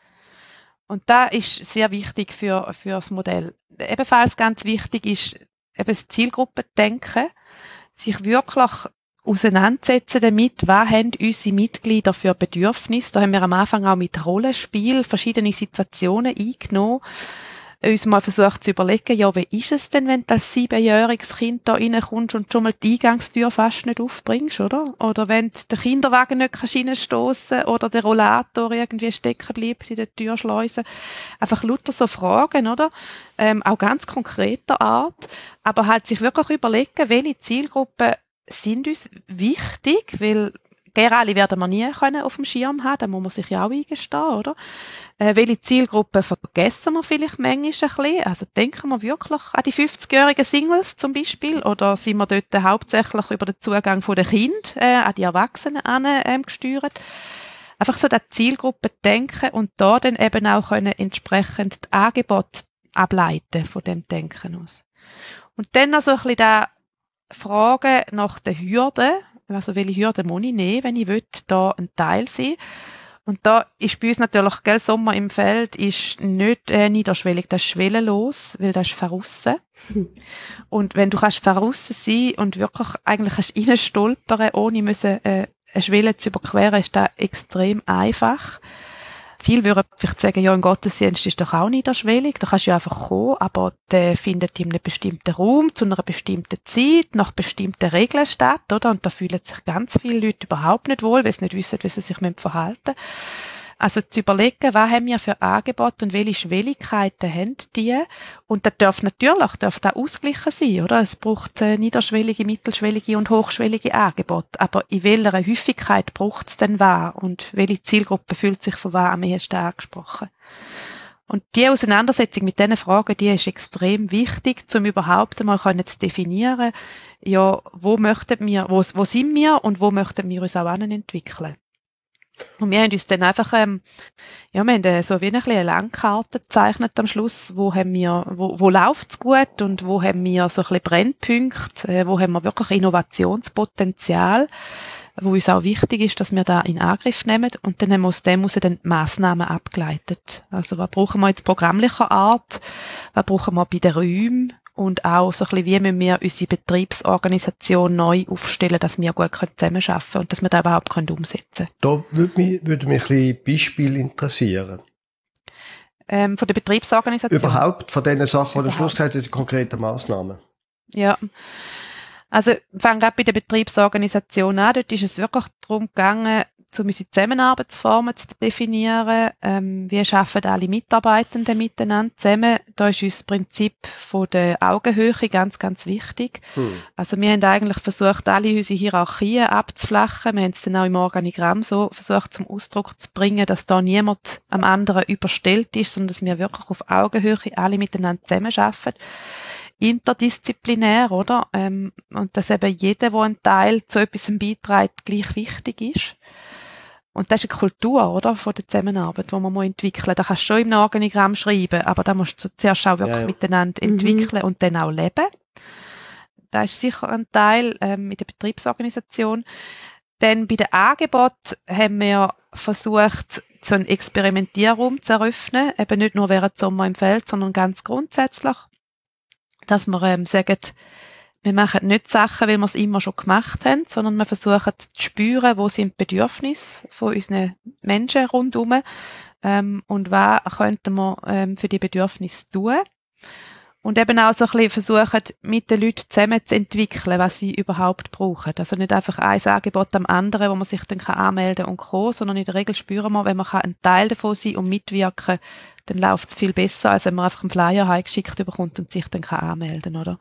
Und da ist sehr wichtig für das Modell. Ebenfalls ganz wichtig ist eben das Zielgruppendenken, sich wirklich auseinandersetzen damit, was haben unsere Mitglieder für Bedürfnisse. Da haben wir am Anfang auch mit Rollenspiel verschiedene Situationen eingenommen, uns mal versucht zu überlegen, ja, wie ist es denn, wenn du als 7-jähriges Kind da reinkommst und schon mal die Eingangstür fast nicht aufbringst, oder? Oder wenn du den Kinderwagen nicht reinstossen kannst oder der Rollator irgendwie stecken bleibt in der Türschleuse. Einfach lauter so Fragen, oder? Auch ganz konkreter Art. Aber halt sich wirklich überlegen, welche Zielgruppen sind uns wichtig, weil alle werden wir nie können auf dem Schirm haben, da muss man sich ja auch eingestehen, oder? Welche Zielgruppen vergessen wir vielleicht manchmal ein bisschen? Also denken wir wirklich an die 50-jährigen Singles zum Beispiel, oder sind wir dort hauptsächlich über den Zugang der Kinder an die Erwachsenen gesteuert? Einfach so der Zielgruppe denken und da dann eben auch können entsprechend das Angebot ableiten von dem Denken aus. Und dann noch so ein bisschen da Fragen nach den Hürden. Also welche Hürden muss ich nehmen, wenn ich da ein Teil sein. Und da ist bei uns natürlich, gell, Sommer im Feld ist nicht niederschwellig, das ist schwellenlos, weil das ist verrissen. Und wenn du kannst verrissen sein und wirklich eigentlich kannst reinstolpern, ohne müssen eine Schwelle zu überqueren, ist das extrem einfach. Viele würden vielleicht sagen, ja, ein Gottesdienst ist doch auch niederschwellig, da kannst du ja einfach kommen, aber der findet in einem bestimmten Raum, zu einer bestimmten Zeit, nach bestimmten Regeln statt, oder? Und da fühlen sich ganz viele Leute überhaupt nicht wohl, weil sie nicht wissen, wie sie sich verhalten müssen. Also zu überlegen, was haben wir für Angebote und welche Schwelligkeiten haben die? Und das darf da ausgeglichen sein, oder? Es braucht niederschwellige, mittelschwellige und hochschwellige Angebote. Aber in welcher Häufigkeit braucht es denn was? Und welche Zielgruppe fühlt sich von was am ehesten angesprochen? Und die Auseinandersetzung mit diesen Fragen, die ist extrem wichtig, um überhaupt einmal zu definieren, ja, wo sind wir und wo möchten wir uns auch entwickeln? Und wir haben uns dann einfach, wir haben so wie eine Landkarte gezeichnet am Schluss, wo läuft's gut und wo haben wir so ein bisschen Brennpunkte, wo haben wir wirklich Innovationspotenzial, wo uns auch wichtig ist, dass wir da in Angriff nehmen. Und dann haben wir aus dem heraus dann Massnahmen abgeleitet. Also was brauchen wir jetzt programmlicher Art, was brauchen wir bei den Räumen und auch so ein bisschen, wie müssen wir unsere Betriebsorganisation neu aufstellen, dass wir gut zusammenarbeiten können und dass wir das überhaupt umsetzen können. Da würde mich ein bisschen Beispiel interessieren. Von der Betriebsorganisation? Überhaupt von den Sachen, die am Schluss gesagt haben, die konkreten Massnahmen. Ja. Also, fangen gerade bei der Betriebsorganisation an. Dort ist es wirklich darum gegangen, um unsere Zusammenarbeitsformen zu definieren. Wie arbeiten alle Mitarbeitenden miteinander zusammen? Da ist uns das Prinzip von der Augenhöhe ganz, ganz wichtig. Also wir haben eigentlich versucht, alle unsere Hierarchien abzuflachen. Wir haben es dann auch im Organigramm so versucht zum Ausdruck zu bringen, dass da niemand am anderen überstellt ist, sondern dass wir wirklich auf Augenhöhe alle miteinander zusammenarbeiten. Interdisziplinär, oder? Und dass eben jeder, der einen Teil zu etwas beiträgt, gleich wichtig ist. Und das ist eine Kultur, oder? Von der Zusammenarbeit, die man entwickeln muss. Da kannst du schon im Organigramm schreiben, aber da musst du zuerst auch wirklich miteinander entwickeln und dann auch leben. Das ist sicher ein Teil mit der Betriebsorganisation. Dann bei den Angeboten haben wir versucht, so einen Experimentierraum zu eröffnen, eben nicht nur während Sommer im Feld, sondern ganz grundsätzlich. Dass wir sagen, wir machen nicht Sachen, weil wir es immer schon gemacht haben, sondern wir versuchen zu spüren, wo sind die Bedürfnisse von unseren Menschen rundherum und was könnten wir für die Bedürfnisse tun. Und eben auch so ein bisschen versuchen, mit den Leuten zusammen zu entwickeln, was sie überhaupt brauchen. Also nicht einfach ein Angebot am anderen, wo man sich dann anmelden und kommen, sondern in der Regel spüren wir, wenn man ein Teil davon sein und mitwirken, dann läuft es viel besser, als wenn man einfach einen Flyer heimgeschickt bekommt und sich dann anmelden, oder?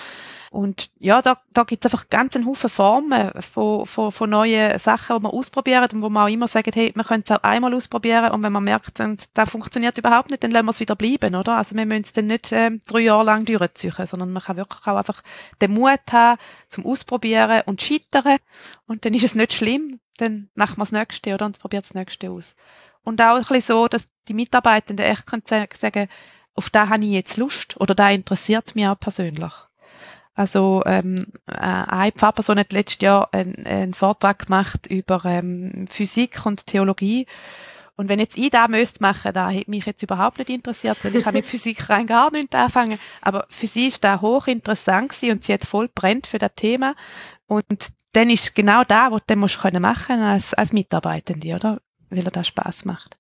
Und ja, da gibt es einfach ganz einen Haufen Formen von neuen Sachen, die wir ausprobieren und wo wir auch immer sagen, hey, wir können es auch einmal ausprobieren und wenn man merkt, das funktioniert überhaupt nicht, dann lassen wir es wieder bleiben, oder? Also wir müssen es dann nicht 3 Jahre lang durchziehen, sondern man kann wirklich auch einfach den Mut haben, zum Ausprobieren und scheitern und dann ist es nicht schlimm, dann machen wir das Nächste, oder? Und probiert das Nächste aus. Und auch ein bisschen so, dass die Mitarbeitenden echt können sagen, auf das habe ich jetzt Lust oder das interessiert mich auch persönlich. Also eine Pfarrperson hat letztes Jahr einen Vortrag gemacht über Physik und Theologie. Und wenn jetzt ich das müsste machen, da hätte mich jetzt überhaupt nicht interessiert, weil ich habe mit Physik rein gar nicht anfangen. Aber für sie ist das hochinteressant gewesen und sie hat voll brennt für das Thema. Und dann ist genau da, was du dann machen als Mitarbeitende, oder? Weil er das Spass macht.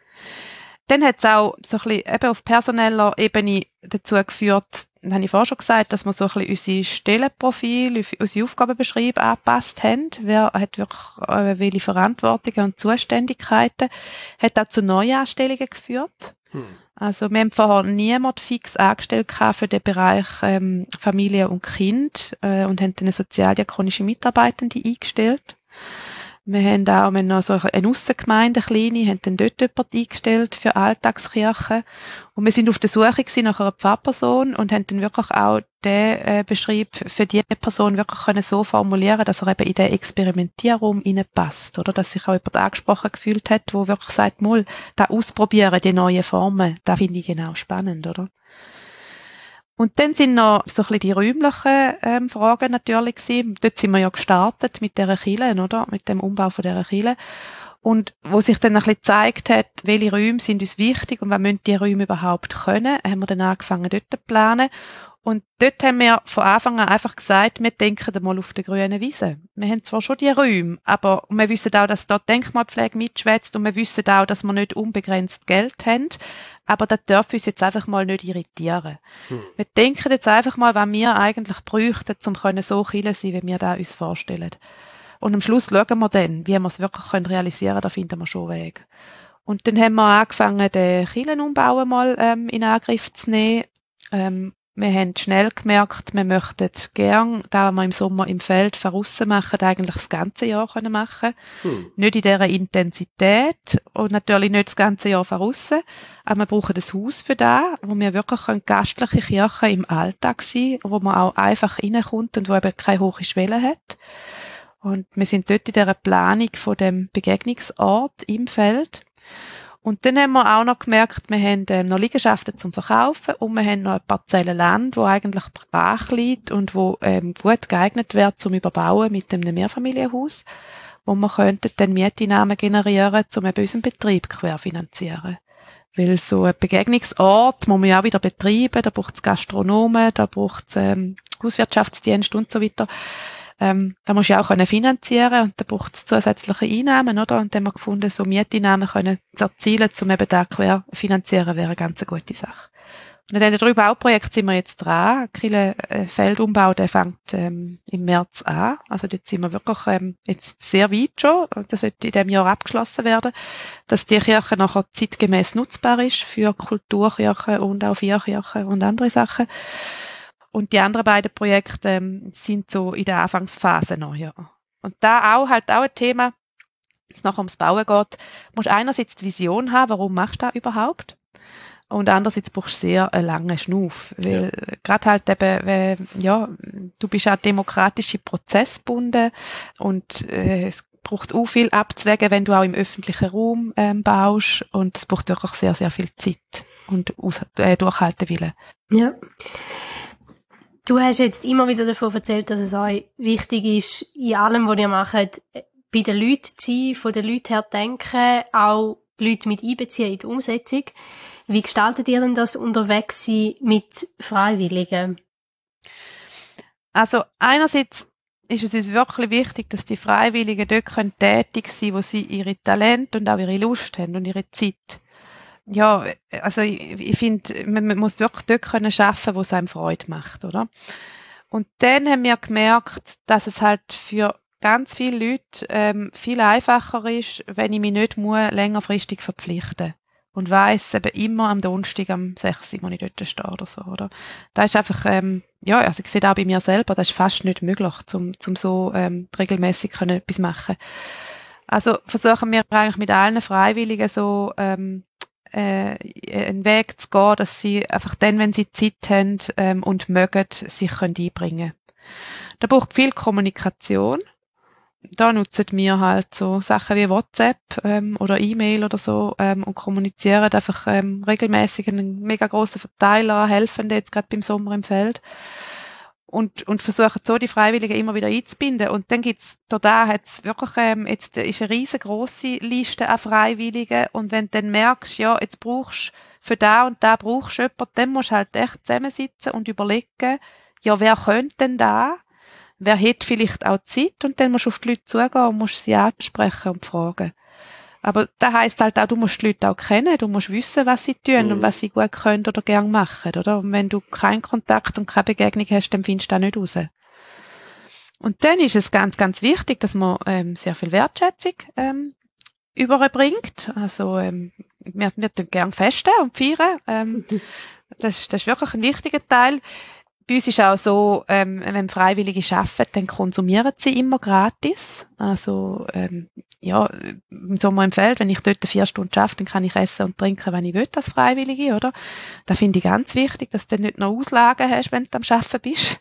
Dann hat es auch so ein bisschen eben auf personeller Ebene dazu geführt, das habe ich vorher schon gesagt, dass wir so ein bisschen unsere Stellenprofile, unsere Aufgabenbeschreibung angepasst haben. Wer hat wirklich welche Verantwortungen und Zuständigkeiten. Hat auch zu Neuanstellungen geführt. Also wir haben vorher niemand fix angestellt für den Bereich Familie und Kind und haben dann eine sozialdiakonische Mitarbeitende eingestellt. Wir haben noch so eine Aussengemeinde, kleine, haben dann dort jemanden eingestellt für Alltagskirche. Und wir sind auf der Suche gewesen nach einer Pfarrperson und haben dann wirklich auch den Beschrieb für die Person wirklich können so formulieren, dass er eben in den Experimentierraum passt, oder? Dass sich auch jemand angesprochen gefühlt hat, wo wirklich sagt, mal, da ausprobieren, die neuen Formen, da finde ich genau spannend, oder? Und dann sind noch so ein bisschen die räumlichen Fragen natürlich gewesen. Dort sind wir ja gestartet mit dieser Kirche, oder? Mit dem Umbau von dieser Kirche. Und wo sich dann ein bisschen gezeigt hat, welche Räume sind uns wichtig und was müssen die Räume überhaupt können, haben wir dann angefangen, dort zu planen. Und dort haben wir von Anfang an einfach gesagt, wir denken einmal auf der grünen Wiese. Wir haben zwar schon die Räume, aber wir wissen auch, dass dort Denkmalpflege mitschwätzt und wir wissen auch, dass wir nicht unbegrenzt Geld haben. Aber das darf uns jetzt einfach mal nicht irritieren. Wir denken jetzt einfach mal, was wir eigentlich bräuchten, um so Kirche sein, wie wir das uns vorstellen. Und am Schluss schauen wir dann, wie wir es wirklich realisieren können, da finden wir schon Wege. Und dann haben wir angefangen, den Kirchenumbau mal in Angriff zu nehmen. Wir haben schnell gemerkt, wir möchten gern, da wir im Sommer im Feld voraus machen, eigentlich das ganze Jahr machen können. Nicht in dieser Intensität und natürlich nicht das ganze Jahr voraus. Aber wir brauchen das Haus für das, wo wir wirklich gastliche Kirche im Alltag sein, wo man auch einfach reinkommt und wo eben keine hohe Schwelle hat. Und wir sind dort in dieser Planung von dem Begegnungsort im Feld. Und dann haben wir auch noch gemerkt, wir haben noch Liegenschaften zum Verkaufen und wir haben noch eine Parzelle Land, wo eigentlich brach liegt und wo gut geeignet wäre zum Überbauen mit einem Mehrfamilienhaus, wo wir könnten dann Mieteinnahmen generieren, um eben unseren Betrieb querfinanzieren. Weil so ein Begegnungsort muss man ja auch wieder betreiben, da braucht es Gastronomen, da braucht es Hauswirtschaftsdienst und so weiter. Da musst du ja auch finanzieren und da braucht es zusätzliche Einnahmen, oder? Und dann haben wir gefunden, so Mieteinnahmen können zu erzielen, um eben da quer finanzieren, wäre eine ganz gute Sache. Und in den 3 Bauprojekten sind wir jetzt dran. Kille Feldumbau, der fängt im März an. Also dort sind wir wirklich jetzt sehr weit schon. Das sollte in diesem Jahr abgeschlossen werden, dass die Kirche nachher zeitgemäß nutzbar ist für Kulturkirchen und auch Vierkirchen und andere Sachen. Und die anderen beiden Projekte sind so in der Anfangsphase noch, ja. Und da auch ein Thema, wenn es nachher ums Bauen geht, musst du einerseits die Vision haben, warum machst du das überhaupt? Und andererseits brauchst du sehr einen langen Schnuff, weil gerade halt eben, du bist auch demokratische Prozess gebunden und es braucht auch viel abzuwägen, wenn du auch im öffentlichen Raum baust und es braucht wirklich sehr, sehr viel Zeit und Durchhaltewillen. Ja. Du hast jetzt immer wieder davon erzählt, dass es euch wichtig ist, in allem, was ihr macht, bei den Leuten zu sein, von den Leuten her denken, auch Leute mit einbeziehen in die Umsetzung. Wie gestaltet ihr denn das unterwegs sein mit Freiwilligen? Also einerseits ist es uns wirklich wichtig, dass die Freiwilligen dort tätig sein können, wo sie ihre Talente und auch ihre Lust haben und ihre Zeit. Ja, also ich finde, man muss wirklich dort arbeiten können, wo es einem Freude macht, oder? Und dann haben wir gemerkt, dass es halt für ganz viele Leute viel einfacher ist, wenn ich mich nicht längerfristig verpflichten muss. Und weiss eben immer am Donnerstag am 6 Uhr, wo ich dort stehe oder so, oder? Da ist einfach, also ich sehe auch bei mir selber, das ist fast nicht möglich, zum so regelmäßig etwas machen. Also versuchen wir eigentlich mit allen Freiwilligen so einen Weg zu gehen, dass sie einfach dann, wenn sie Zeit haben und mögen, sich einbringen können. Da braucht viel Kommunikation. Da nutzen wir halt so Sachen wie WhatsApp oder E-Mail oder so und kommunizieren einfach regelmäßig einen mega grossen Verteiler, helfen jetzt gerade beim Sommer im Feld und versuchen so die Freiwilligen immer wieder einzubinden. Und dann hat's wirklich, jetzt ist eine riesengroße Liste an Freiwilligen und wenn du dann merkst, ja, jetzt brauchst für da und da brauchst du jemanden, dann musst du halt echt zusammensitzen und überlegen, ja, wer könnte denn da? Wer hat vielleicht auch Zeit? Und dann musst du auf die Leute zugehen und musst sie ansprechen und fragen. Aber das heisst halt auch, du musst die Leute auch kennen, du musst wissen, was sie tun und was sie gut können oder gern machen, oder? Und wenn du keinen Kontakt und keine Begegnung hast, dann findest du das nicht raus. Und dann ist es ganz, ganz wichtig, dass man sehr viel Wertschätzung überbringt. Also wir tun gern festen und feiern. Das ist wirklich ein wichtiger Teil. Bei uns ist auch so, wenn Freiwillige arbeiten, dann konsumieren sie immer gratis. Also, im Sommer im Feld, wenn ich dort 4 Stunden arbeite, dann kann ich essen und trinken, wenn ich will, als Freiwillige, oder? Da finde ich ganz wichtig, dass du dann nicht noch Auslagen hast, wenn du am Arbeiten bist.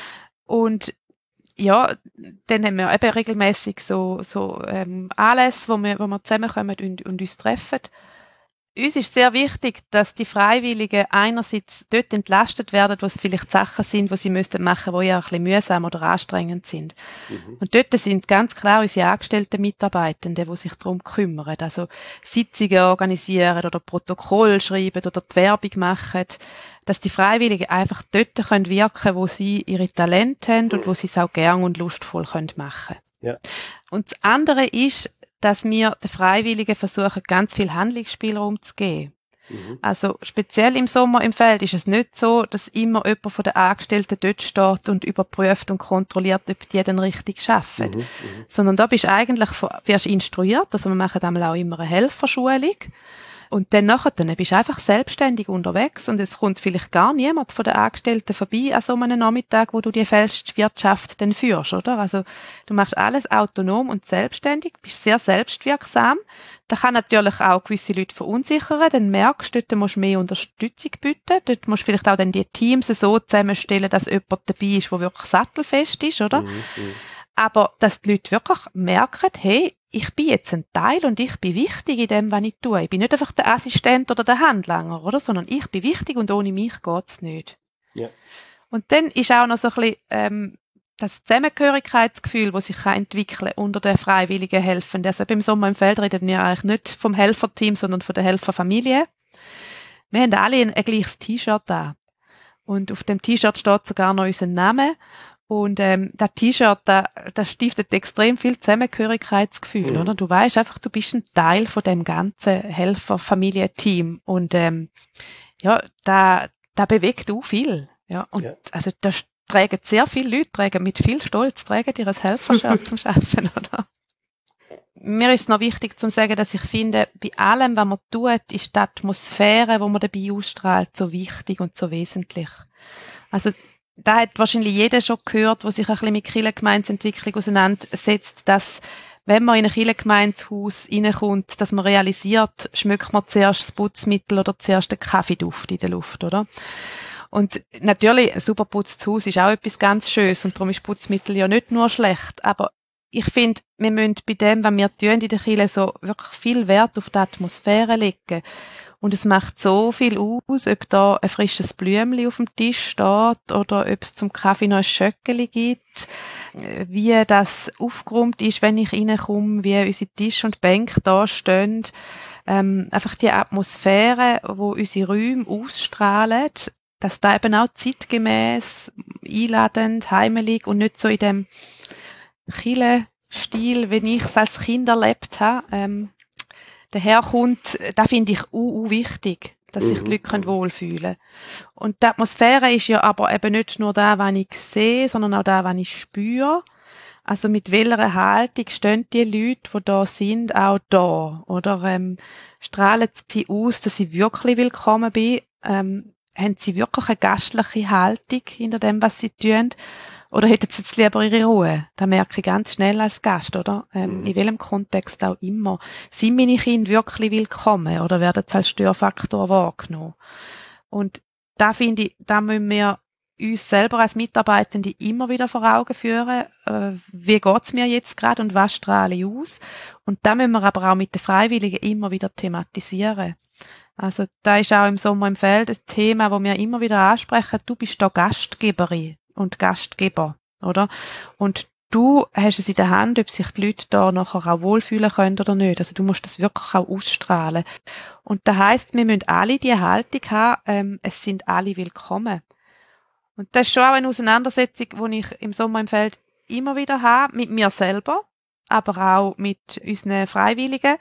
Und, ja, dann haben wir eben regelmäßig so Anlässe, wo wir zusammenkommen und uns treffen. Uns ist sehr wichtig, dass die Freiwilligen einerseits dort entlastet werden, wo es vielleicht Sachen sind, die sie machen müssten, die ja ein bisschen mühsam oder anstrengend sind. Und dort sind ganz klar unsere angestellten Mitarbeitenden, die sich darum kümmern. Also Sitzungen organisieren oder Protokoll schreiben oder die Werbung machen, dass die Freiwilligen einfach dort wirken können, wo sie ihre Talente haben und wo sie es auch gern und lustvoll machen können. Ja. Und das andere ist, dass wir den Freiwilligen versuchen, ganz viel Handlungsspielraum zu geben. Also speziell im Sommer im Feld ist es nicht so, dass immer jemand von den Angestellten dort steht und überprüft und kontrolliert, ob die dann richtig arbeiten. Sondern da wirst instruiert, also wir machen einmal auch immer eine Helferschulung. Und dann bist du einfach selbstständig unterwegs und es kommt vielleicht gar niemand von den Angestellten vorbei an so einem Nachmittag, wo du die Feldwirtschaft dann führst, oder? Also du machst alles autonom und selbstständig, bist sehr selbstwirksam. Da kann natürlich auch gewisse Leute verunsichern, dann merkst du, dort musst du mehr Unterstützung bieten, dort musst du vielleicht auch dann die Teams so zusammenstellen, dass jemand dabei ist, der wirklich sattelfest ist, oder? Aber dass die Leute wirklich merken, hey, ich bin jetzt ein Teil und ich bin wichtig in dem, was ich tue. Ich bin nicht einfach der Assistent oder der Handlanger, oder? Sondern ich bin wichtig und ohne mich geht's nicht. Ja. Und dann ist auch noch so ein bisschen, das Zusammengehörigkeitsgefühl, das sich entwickeln kann unter den freiwilligen Helfenden. Also beim Sommer im Feld reden wir eigentlich nicht vom Helferteam, sondern von der Helferfamilie. Wir haben alle ein gleiches T-Shirt an. Und auf dem T-Shirt steht sogar noch unser Name. Und das T-Shirt, das stiftet extrem viel Zusammengehörigkeitsgefühl, oder? Du weißt einfach, du bist ein Teil von dem ganzen Helfer-Familie-Team. Und da das bewegt auch viel. Ja, und also das tragen sehr viele Leute, mit viel Stolz, ihr Helfershirt zum Arbeiten, oder? Mir ist es noch wichtig zu sagen, dass ich finde, bei allem, was man tut, ist die Atmosphäre, die man dabei ausstrahlt, so wichtig und so wesentlich. Also, da hat wahrscheinlich jeder schon gehört, der sich ein bisschen mit Kirchengemeindeentwicklung auseinandersetzt, dass, wenn man in ein Kirchengemeindehaus reinkommt, dass man realisiert, schmeckt man zuerst das Putzmittel oder zuerst den Kaffeeduft in der Luft, oder? Und natürlich, ein super putztes Haus ist auch etwas ganz Schönes und darum ist Putzmittel ja nicht nur schlecht, aber ich finde, wir müssen bei dem, was wir tun in der Kirche, so wirklich viel Wert auf die Atmosphäre legen. Und es macht so viel aus, ob da ein frisches Blümchen auf dem Tisch steht oder ob es zum Kaffee noch ein Schöckeli gibt, wie das aufgeräumt ist, wenn ich reinkomme, wie unsere Tisch und Bänke da stehen. Einfach die Atmosphäre, wo unsere Räume ausstrahlen, dass da eben auch zeitgemäß, einladend, heimelig und nicht so in dem Kirchenstil, wie ich es als Kind erlebt habe, daherkommt, das finde ich wichtig, dass sich die Leute wohlfühlen können. Und die Atmosphäre ist ja aber eben nicht nur das, was ich sehe, sondern auch das, was ich spüre. Also mit welcher Haltung stehen die Leute, die da sind, auch da? Oder strahlen sie aus, dass sie wirklich willkommen sind? Haben sie wirklich eine gastliche Haltung hinter dem, was sie tun? Oder hätten sie jetzt lieber ihre Ruhe? Das merke ich ganz schnell als Gast, oder? In welchem Kontext auch immer. Sind meine Kinder wirklich willkommen oder werden sie als Störfaktor wahrgenommen? Und da finde ich, da müssen wir uns selber als Mitarbeitende immer wieder vor Augen führen, wie geht's mir jetzt gerade und was strahle ich aus? Und da müssen wir aber auch mit den Freiwilligen immer wieder thematisieren. Also da ist auch im Sommer im Feld ein Thema, wo wir immer wieder ansprechen, du bist da Gastgeberin und Gastgeber, oder? Und du hast es in der Hand, ob sich die Leute da nachher auch wohlfühlen können oder nicht. Also du musst das wirklich auch ausstrahlen. Und das heisst, wir müssen alle die Haltung haben, es sind alle willkommen. Und das ist schon auch eine Auseinandersetzung, die ich im Sommer im Feld immer wieder habe, mit mir selber, aber auch mit unseren Freiwilligen,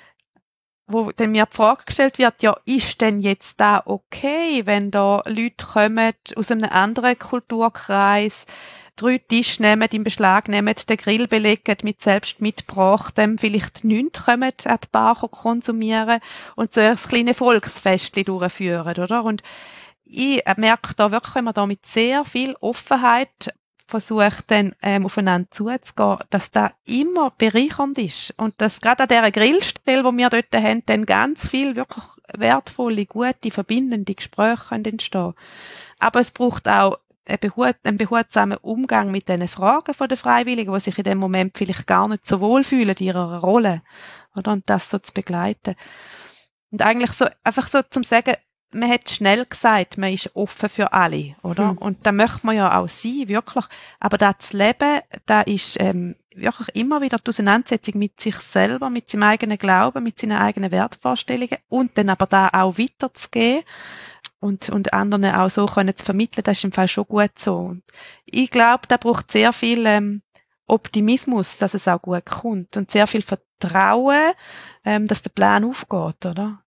wo dann mir die Frage gestellt wird, ja, ist denn jetzt da okay, wenn da Leute kommen aus einem anderen Kulturkreis, 3 Tische nehmen, in Beschlag nehmen, den Grill belegen mit selbst mitgebrachtem, vielleicht 9 kommen an die Bar konsumieren und so ein kleines Volksfestchen durchführen, oder? Und ich merke da wirklich, wenn man da mit sehr viel Offenheit versucht, dann aufeinander zuzugehen, dass da immer bereichernd ist und dass gerade an dieser Grillstelle, die wir dort haben, dann ganz viel wirklich wertvolle, gute, verbindende Gespräche können entstehen. Aber es braucht auch einen behutsamen Umgang mit diesen Fragen von den Freiwilligen, die sich in dem Moment vielleicht gar nicht so wohlfühlen in ihrer Rolle, oder? Und das so zu begleiten. Und eigentlich so, einfach so zum Sagen, man hat schnell gesagt, man ist offen für alle, oder? Und da möchte man ja auch sein, wirklich. Aber das zu leben, da ist wirklich immer wieder die Auseinandersetzung mit sich selber, mit seinem eigenen Glauben, mit seinen eigenen Wertvorstellungen und dann aber da auch weiterzugeben und anderen auch so können zu vermitteln, das ist im Fall schon gut so. Und ich glaube, da braucht sehr viel Optimismus, dass es auch gut kommt und sehr viel Vertrauen, dass der Plan aufgeht, oder?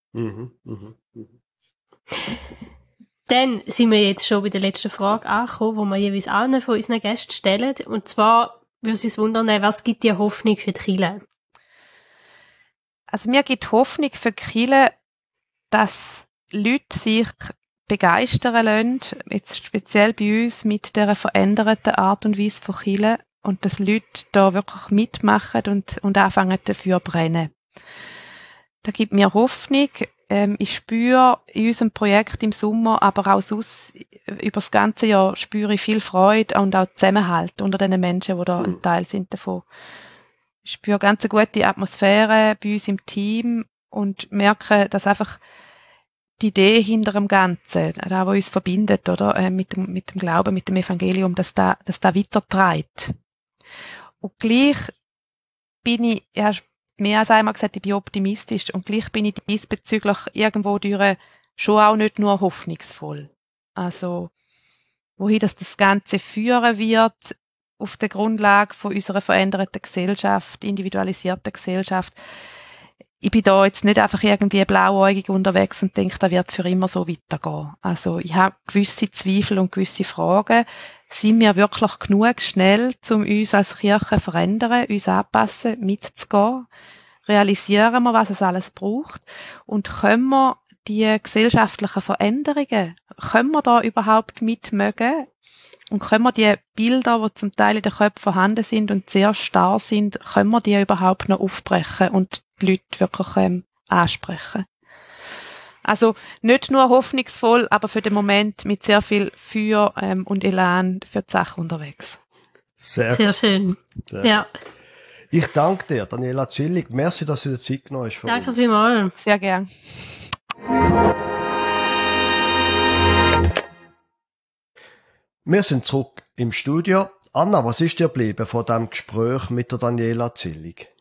Dann sind wir jetzt schon bei der letzten Frage angekommen, die wir jeweils allen von unseren Gästen stellen. Und zwar würde es uns wundern, was gibt dir Hoffnung für die Kirche? Also mir gibt Hoffnung für die Kirche, dass Leute sich begeistern lassen, jetzt speziell bei uns mit dieser veränderten Art und Weise von Kirche und dass Leute da wirklich mitmachen und anfangen dafür zu brennen. Da gibt mir Hoffnung. Ich spüre in unserem Projekt im Sommer, aber auch sonst, über das ganze Jahr spüre ich viel Freude und auch Zusammenhalt unter den Menschen, die da ein Teil sind davon. Ich spüre ganz eine gute Atmosphäre bei uns im Team und merke, dass einfach die Idee hinter dem Ganzen, da was uns verbindet, oder, mit dem Glauben, mit dem Evangelium, dass da weiterträgt. Und gleich bin ich, ja, mehr als einmal gesagt, ich bin optimistisch und gleich bin ich diesbezüglich irgendwo durch schon auch nicht nur hoffnungsvoll. Also, wohin das Ganze führen wird, auf der Grundlage von unserer veränderten Gesellschaft, individualisierten Gesellschaft, ich bin da jetzt nicht einfach irgendwie blauäugig unterwegs und denke, das wird für immer so weitergehen. Also ich habe gewisse Zweifel und gewisse Fragen. Sind wir wirklich genug schnell, um uns als Kirche zu verändern, uns anpassen, mitzugehen? Realisieren wir, was es alles braucht? Und können wir die gesellschaftlichen Veränderungen, können wir da überhaupt mitmögen? Und können wir die Bilder, die zum Teil in den Köpfen vorhanden sind und sehr starr sind, können wir die überhaupt noch aufbrechen und die Leute wirklich ansprechen? Also nicht nur hoffnungsvoll, aber für den Moment mit sehr viel Feuer und Elan für die Sache unterwegs. Sehr schön. Ja. Ich danke dir, Daniela Zillig. Merci, dass du dir Zeit genommen hast für uns. Danke vielmals. Sehr gern. Wir sind zurück im Studio. Anna, was ist dir geblieben von diesem Gespräch mit der Daniela Zillig?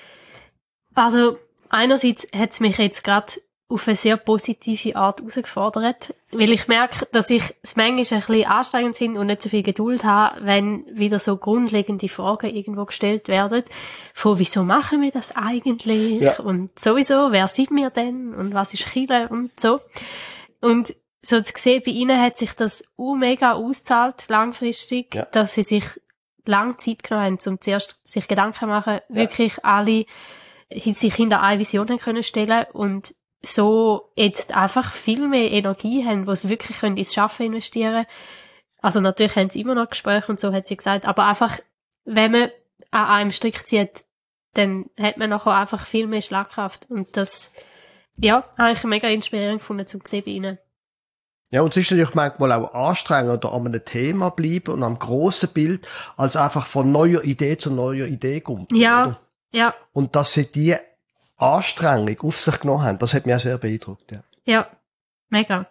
Also, einerseits hat es mich jetzt gerade auf eine sehr positive Art herausgefordert, weil ich merke, dass ich es manchmal ein bisschen anstrengend finde und nicht so viel Geduld habe, wenn wieder so grundlegende Fragen irgendwo gestellt werden, von wieso machen wir das eigentlich? Ja. Und sowieso, wer sind wir denn? Und was ist Kirche? Und so. Und so zu sehen, bei ihnen hat sich das mega ausgezahlt, langfristig, ja, dass sie sich lange Zeit genommen haben, um zuerst sich Gedanken zu machen, ja, wirklich alle sich hinter eine Vision können stellen und so jetzt einfach viel mehr Energie haben, wo sie wirklich ins Schaffen investieren können. Also natürlich haben sie immer noch Gespräche und so, hat sie gesagt, aber einfach, wenn man an einem Strick zieht, dann hat man nachher einfach viel mehr Schlagkraft und das, ja, habe ich mega inspirierend gefunden, zu sehen bei ihnen. Ja, und es ist natürlich manchmal auch anstrengender, an einem Thema bleiben und am grossen Bild, als einfach von neuer Idee zu neuer Idee kommt. Ja, oder? Ja. Und dass sie die Anstrengung auf sich genommen haben, das hat mich auch sehr beeindruckt. Ja, ja, mega.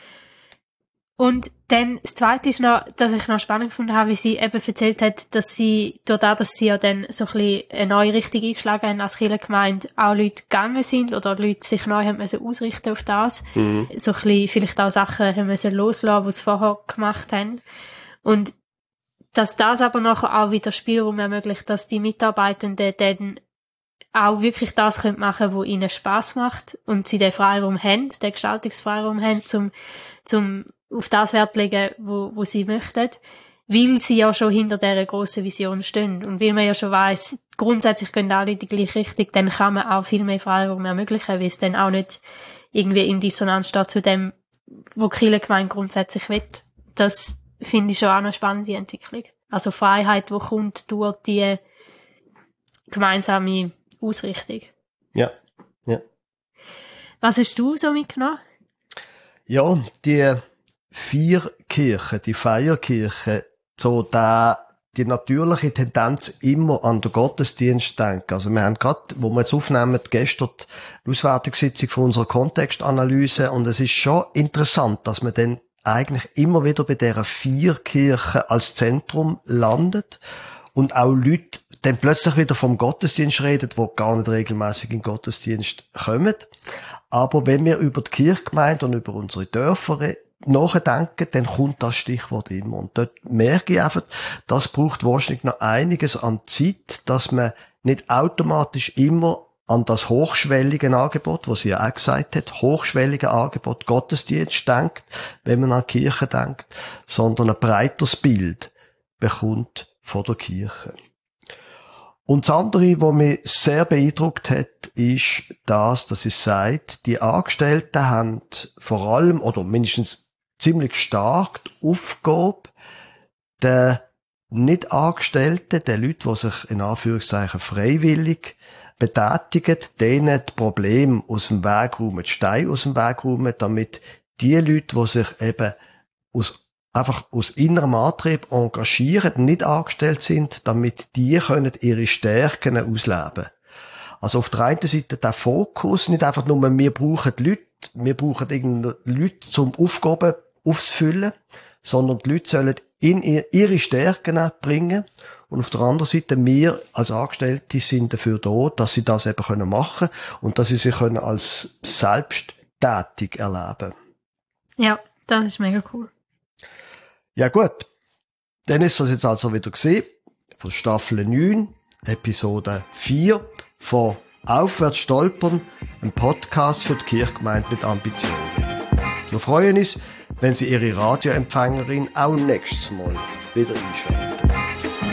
Und dann das Zweite ist noch, dass ich noch spannend gefunden habe, wie sie eben erzählt hat, dass sie, dadurch, dass sie ja dann so ein bisschen eine neue Richtung eingeschlagen haben als Kirchengemeinde, auch Leute gegangen sind oder Leute sich neu haben müssen ausrichten auf das. Mhm. So ein bisschen vielleicht auch Sachen haben müssen loslassen, die sie vorher gemacht haben. Und dass das aber nachher auch wieder Spielraum ermöglicht, dass die Mitarbeitenden dann auch wirklich das machen können, was ihnen Spass macht und sie den Freiraum haben, den Gestaltungsfreiraum haben, zum auf das Wert legen, wo sie möchten, weil sie ja schon hinter dieser grossen Vision stehen. Und weil man ja schon weiss, grundsätzlich gehen alle in die gleiche Richtung, dann kann man auch viel mehr Freiraum ermöglichen, weil es dann auch nicht irgendwie in Dissonanz steht zu dem, wo die Kirchengemeinde grundsätzlich will. Das finde ich schon auch eine spannende Entwicklung. Also Freiheit, die kommt durch die gemeinsame Ausrichtung. Ja, ja. Was hast du so mitgenommen? Ja, die 4 Kirchen, die Feierkirchen, so die natürliche Tendenz immer an den Gottesdienst denken. Also wir haben gerade, wo wir jetzt aufnehmen, gestern die Auswertungssitzung von unserer Kontextanalyse und es ist schon interessant, dass man dann eigentlich immer wieder bei dieser 4 Kirchen als Zentrum landet und auch Leute dann plötzlich wieder vom Gottesdienst reden, die gar nicht regelmäßig in den Gottesdienst kommen. Aber wenn wir über die Kirchgemeinde und über unsere Dörfer nachdenken, dann kommt das Stichwort immer. Und dort merke ich einfach, das braucht wahrscheinlich noch einiges an Zeit, dass man nicht automatisch immer an das hochschwellige Angebot, was sie ja auch gesagt hat, hochschwellige Angebot Gottesdienst denkt, wenn man an die Kirche denkt, sondern ein breiteres Bild bekommt von der Kirche. Und das andere, was mich sehr beeindruckt hat, ist das, dass es sagt, die Angestellten haben vor allem, oder mindestens ziemlich stark die Aufgabe, den Nicht-Angestellten, den Leuten, die sich in Anführungszeichen freiwillig betätigen, denen die Probleme aus dem Weg räumen, die Steine aus dem Weg räumen, damit die Leute, die sich eben einfach aus innerem Antrieb engagieren, nicht angestellt sind, damit die können ihre Stärken ausleben. Also auf der einen Seite der Fokus, nicht einfach nur, wir brauchen Leute, wir brauchen irgendeine Leute zum Aufgaben aufzufüllen, sondern die Leute sollen in ihre Stärken bringen. Und auf der anderen Seite, wir als Angestellte sind dafür da, dass sie das eben machen können und dass sie sich können als selbsttätig erleben. Ja, das ist mega cool. Ja gut, dann ist das jetzt also wieder gesehen von Staffel 9, Episode 4 von Aufwärts stolpern, ein Podcast für die Kirchgemeinde mit Ambitionen. Wir freuen uns, wenn Sie Ihre Radioempfängerin auch nächstes Mal wieder einschalten.